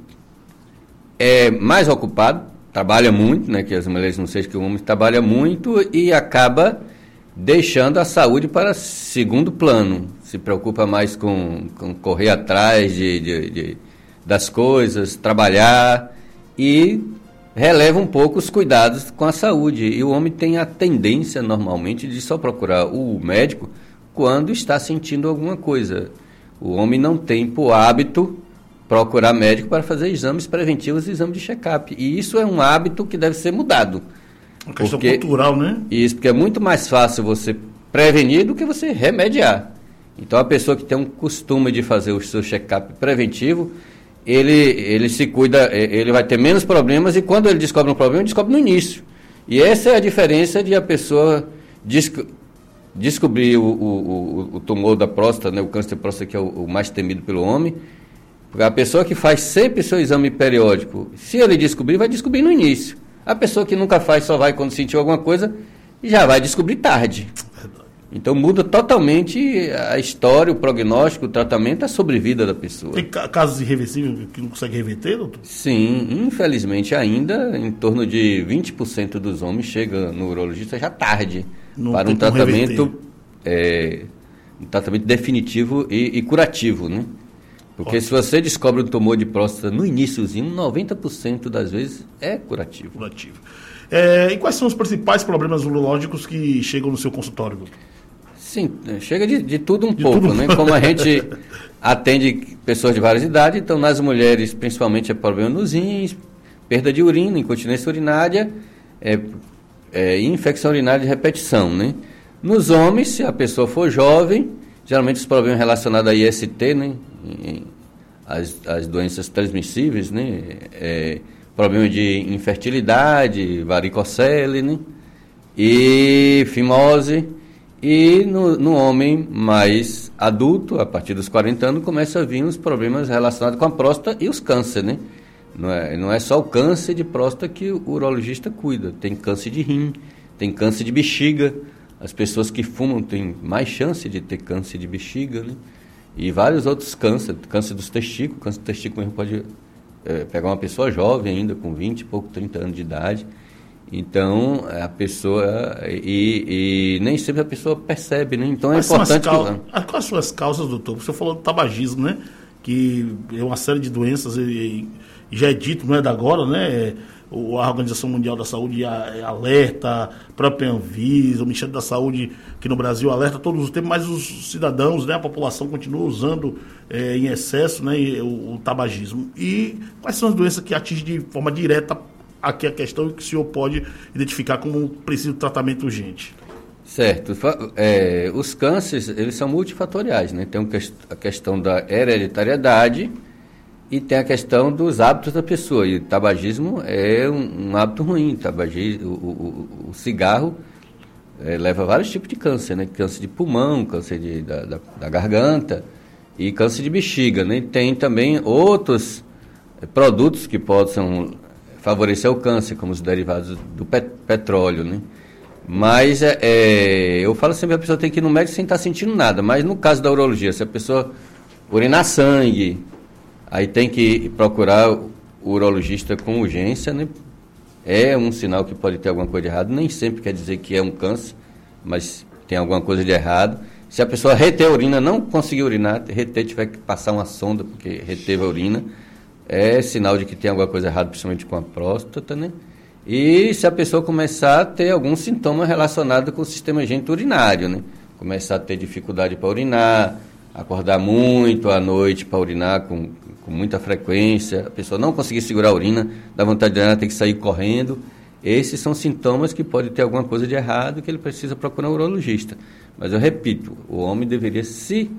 é mais ocupado, trabalha muito, né? Que as mulheres não sejam que o homem trabalha muito e acaba deixando a saúde para segundo plano. Se preocupa mais com, com correr atrás de, de, de, das coisas, trabalhar e releva um pouco os cuidados com a saúde. E o homem tem a tendência, normalmente, de só procurar o médico quando está sentindo alguma coisa. O homem não tem por hábito procurar médico para fazer exames preventivos e exames de check-up. E isso é um hábito que deve ser mudado. Uma questão porque, cultural, né? Isso, porque é muito mais fácil você prevenir do que você remediar. Então, a pessoa que tem um costume de fazer o seu check-up preventivo, ele, ele se cuida, ele vai ter menos problemas, e quando ele descobre um problema, ele descobre no início. E essa é a diferença de a pessoa desco- descobrir o, o, o tumor da próstata, né, o câncer de próstata, que é o, o mais temido pelo homem. Porque a pessoa que faz sempre seu exame periódico, se ele descobrir, vai descobrir no início. A pessoa que nunca faz, só vai quando sentiu alguma coisa, já vai descobrir tarde. Então muda totalmente a história, o prognóstico, o tratamento, a sobrevida da pessoa. Tem casos irreversíveis que não consegue reverter, doutor? Sim, infelizmente ainda, em torno de vinte por cento dos homens chega no urologista já tarde, não para um tratamento, é, um tratamento definitivo e, e curativo, né? Porque Ótimo. Se você descobre um tumor de próstata no iniciozinho, noventa por cento das vezes é curativo. Curativo. É, e quais são os principais problemas urológicos que chegam no seu consultório, doutor? Sim, chega de, de tudo um de pouco, tudo. Né? Como a gente atende pessoas de várias idades, então nas mulheres principalmente é problema nos rins, perda de urina, incontinência urinária, é, é, infecção urinária de repetição, né? Nos homens, se a pessoa for jovem, geralmente os problemas relacionados a I S T, né? As, as doenças transmissíveis, né? É, problema de infertilidade, varicocele, né? E fimose. E no, no homem mais adulto, a partir dos quarenta anos, começa a vir os problemas relacionados com a próstata e os cânceres, né? Não é, não é só o câncer de próstata que o urologista cuida. Tem câncer de rim, tem câncer de bexiga. As pessoas que fumam têm mais chance de ter câncer de bexiga, né? E vários outros cânceres, câncer dos testículos. Câncer do testículo pode é, pegar uma pessoa jovem ainda, com vinte e pouco, trinta anos de idade. Então, a pessoa... E, e nem sempre a pessoa percebe, né? Então, Quais é importante... São as que... cau... Quais são as causas, doutor? Você falou do tabagismo, né? Que é uma série de doenças e, e já é dito, não é da agora, né? O, a Organização Mundial da Saúde alerta, a própria Anvisa, o Ministério da Saúde aqui no Brasil alerta todos os tempos, mas os cidadãos, né, a população continua usando é, em excesso, né, o, o tabagismo. E quais são as doenças que atingem de forma direta aqui a questão e que o senhor pode identificar como preciso de tratamento urgente? Certo. É, os cânceres, eles são multifatoriais, né? Tem a questão da hereditariedade e tem a questão dos hábitos da pessoa. E o tabagismo é um, um hábito ruim. Tabagismo, o, o, o cigarro é, leva a vários tipos de câncer, né? Câncer de pulmão, câncer de, da, da, da garganta e câncer de bexiga, né? Tem também outros é, produtos que possam favorecer o câncer, como os derivados do pet, petróleo, né? Mas é, é, eu falo sempre que a pessoa tem que ir no médico sem estar sentindo nada. Mas no caso da urologia, se a pessoa urinar sangue, aí tem que procurar o urologista com urgência, né? É um sinal que pode ter alguma coisa de errado. Nem sempre quer dizer que é um câncer, mas tem alguma coisa de errado. Se a pessoa reter a urina, não conseguir urinar, reter, tiver que passar uma sonda porque reteve a urina, é sinal de que tem alguma coisa errada, principalmente com a próstata, né? E se a pessoa começar a ter algum sintoma relacionado com o sistema geniturinário, né? Começar a ter dificuldade para urinar, acordar muito à noite para urinar com, com muita frequência, a pessoa não conseguir segurar a urina, dá vontade de urinar, tem que sair correndo. Esses são sintomas que pode ter alguma coisa de errado que ele precisa procurar um urologista. Mas eu repito, o homem deveria se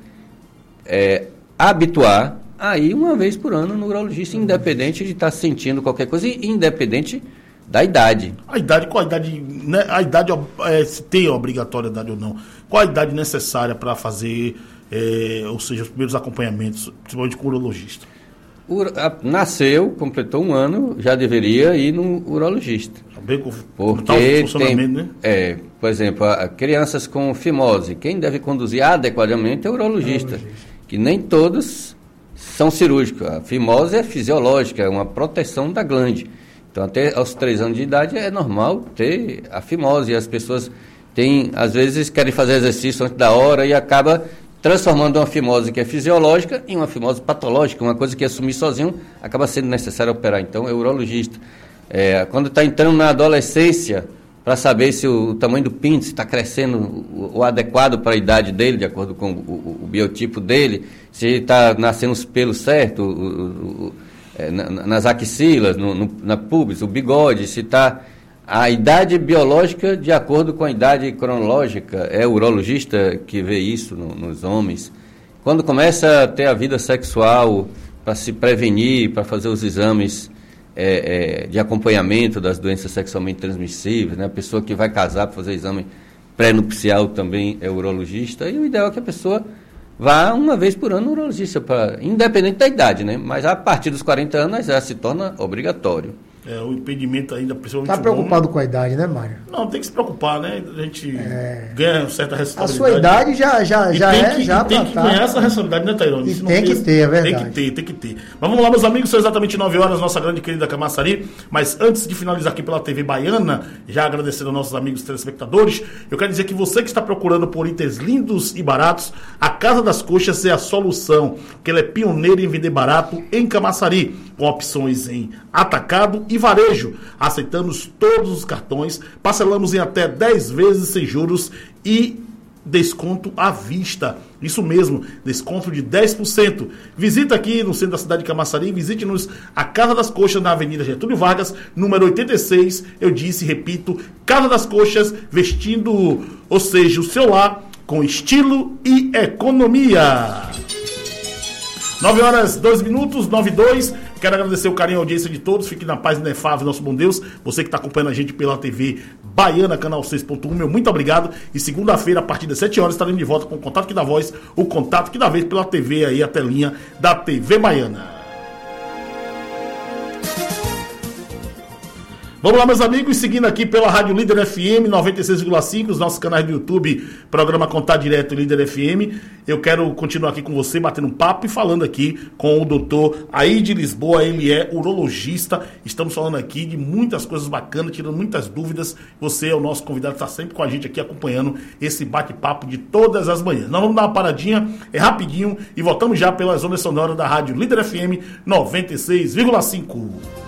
é, habituar a ir uma vez por ano no urologista, independente de estar sentindo qualquer coisa e independente da idade. A idade, qual a idade, né, a idade é, se tem obrigatoriedade ou não? Qual a idade necessária para fazer, é, ou seja, os primeiros acompanhamentos, principalmente com o urologista? O, a, nasceu, completou um ano, já deveria ir no urologista. Bem, com, porque tá o funcionamento, tem, né? É, por exemplo, a, a crianças com fimose, quem deve conduzir adequadamente é o urologista, urologista. Que nem todos são cirúrgicos. A fimose é fisiológica, é uma proteção da glande. Então, até aos três anos de idade é normal ter a fimose. E as pessoas têm, às vezes, querem fazer exercício antes da hora e acaba transformando uma fimose que é fisiológica em uma fimose patológica, uma coisa que assumir sozinho acaba sendo necessário operar. Então, é o urologista. É, quando está entrando na adolescência, para saber se o, o tamanho do pinto está crescendo o, o adequado para a idade dele, de acordo com o, o, o biotipo dele, se está nascendo os pelos certos, o, o, o, é, na, nas axilas, no, no, na pubis, o bigode, se está a idade biológica de acordo com a idade cronológica. É o urologista que vê isso no, nos homens. Quando começa a ter a vida sexual, para se prevenir, para fazer os exames É, é, de acompanhamento das doenças sexualmente transmissíveis, né? A pessoa que vai casar para fazer exame pré-nupcial também é urologista, e o ideal é que a pessoa vá uma vez por ano no urologista, pra, independente da idade, né? Mas a partir dos quarenta anos já se torna obrigatório. É, o impedimento ainda, principalmente. Está preocupado com a idade, né, Mário? Não, tem que se preocupar, né? A gente é... ganha certa responsabilidade. A sua idade já, já, já tem é. Que, já tem que tá... ganhar essa responsabilidade, né, Tairone? E tem que ter, é verdade. Tem que ter, tem que ter. Mas vamos lá, meus amigos, são exatamente nove horas, nossa grande querida Camaçari. Mas antes de finalizar aqui pela T V Baiana, já agradecendo aos nossos amigos telespectadores, eu quero dizer que você que está procurando por itens lindos e baratos, a Casa das Coxas é a solução, porque ela é pioneira em vender barato em Camaçari, com opções em atacado e varejo. Aceitamos todos os cartões, parcelamos em até dez vezes sem juros e desconto à vista. Isso mesmo, desconto de dez por cento. Visita aqui no centro da cidade de Camaçari, visite-nos a Casa das Coxas na Avenida Getúlio Vargas, número oitenta e seis. Eu disse, repito, Casa das Coxas, vestindo, ou seja, o seu lar com estilo e economia. nove horas, dois minutos, nove e dois. Quero agradecer o carinho e a audiência de todos. Fique na paz inefável, nosso bom Deus. Você que está acompanhando a gente pela T V Baiana, canal seis ponto um, meu muito obrigado. E segunda-feira, a partir das sete horas, estaremos de volta com o Contato que dá voz, o Contato que dá vez pela T V aí, a telinha da T V Baiana. Vamos lá, meus amigos, seguindo aqui pela Rádio Líder F M noventa e seis vírgula cinco, os nossos canais do YouTube, programa Contar Direto Líder F M. Eu quero continuar aqui com você, batendo um papo e falando aqui com o doutor Aide Lisboa. Ele é urologista. Estamos falando aqui de muitas coisas bacanas, tirando muitas dúvidas. Você é o nosso convidado, está sempre com a gente aqui acompanhando esse bate-papo de todas as manhãs. Nós vamos dar uma paradinha, é rapidinho, e voltamos já pelas ondas sonoras da Rádio Líder F M noventa e seis vírgula cinco.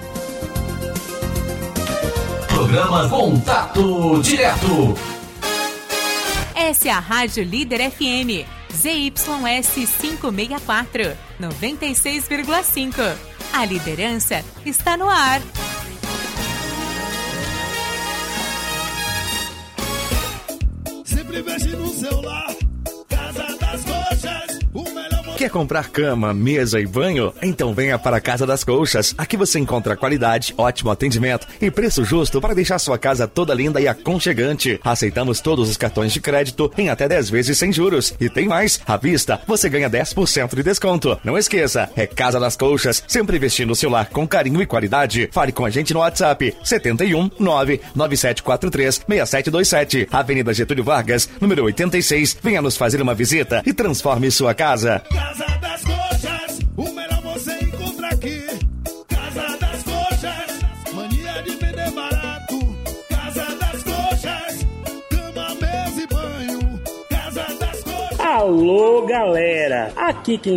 Programa Contato Direto. Essa é a Rádio Líder F M, Z Y S quinhentos e sessenta e quatro, noventa e seis vírgula cinco. A liderança está no ar. Sempre mexe no celular, Casa das Coxas, o melhor. Quer comprar cama, mesa e banho? Então venha para a Casa das Colchas. Aqui você encontra qualidade, ótimo atendimento e preço justo para deixar sua casa toda linda e aconchegante. Aceitamos todos os cartões de crédito em até dez vezes sem juros. E tem mais, à vista você ganha dez por cento de desconto. Não esqueça, é Casa das Colchas, sempre investindo o seu lar com carinho e qualidade. Fale com a gente no WhatsApp setenta e um, nove nove sete quatro três, seis sete dois sete, Avenida Getúlio Vargas, número oitenta e seis. Venha nos fazer uma visita e transforme sua casa. Casa das Coxas, o melhor você encontra aqui. Casa das Coxas, mania de vender barato. Casa das Coxas, cama, mesa e banho. Casa das Coxas. Alô, galera, aqui quem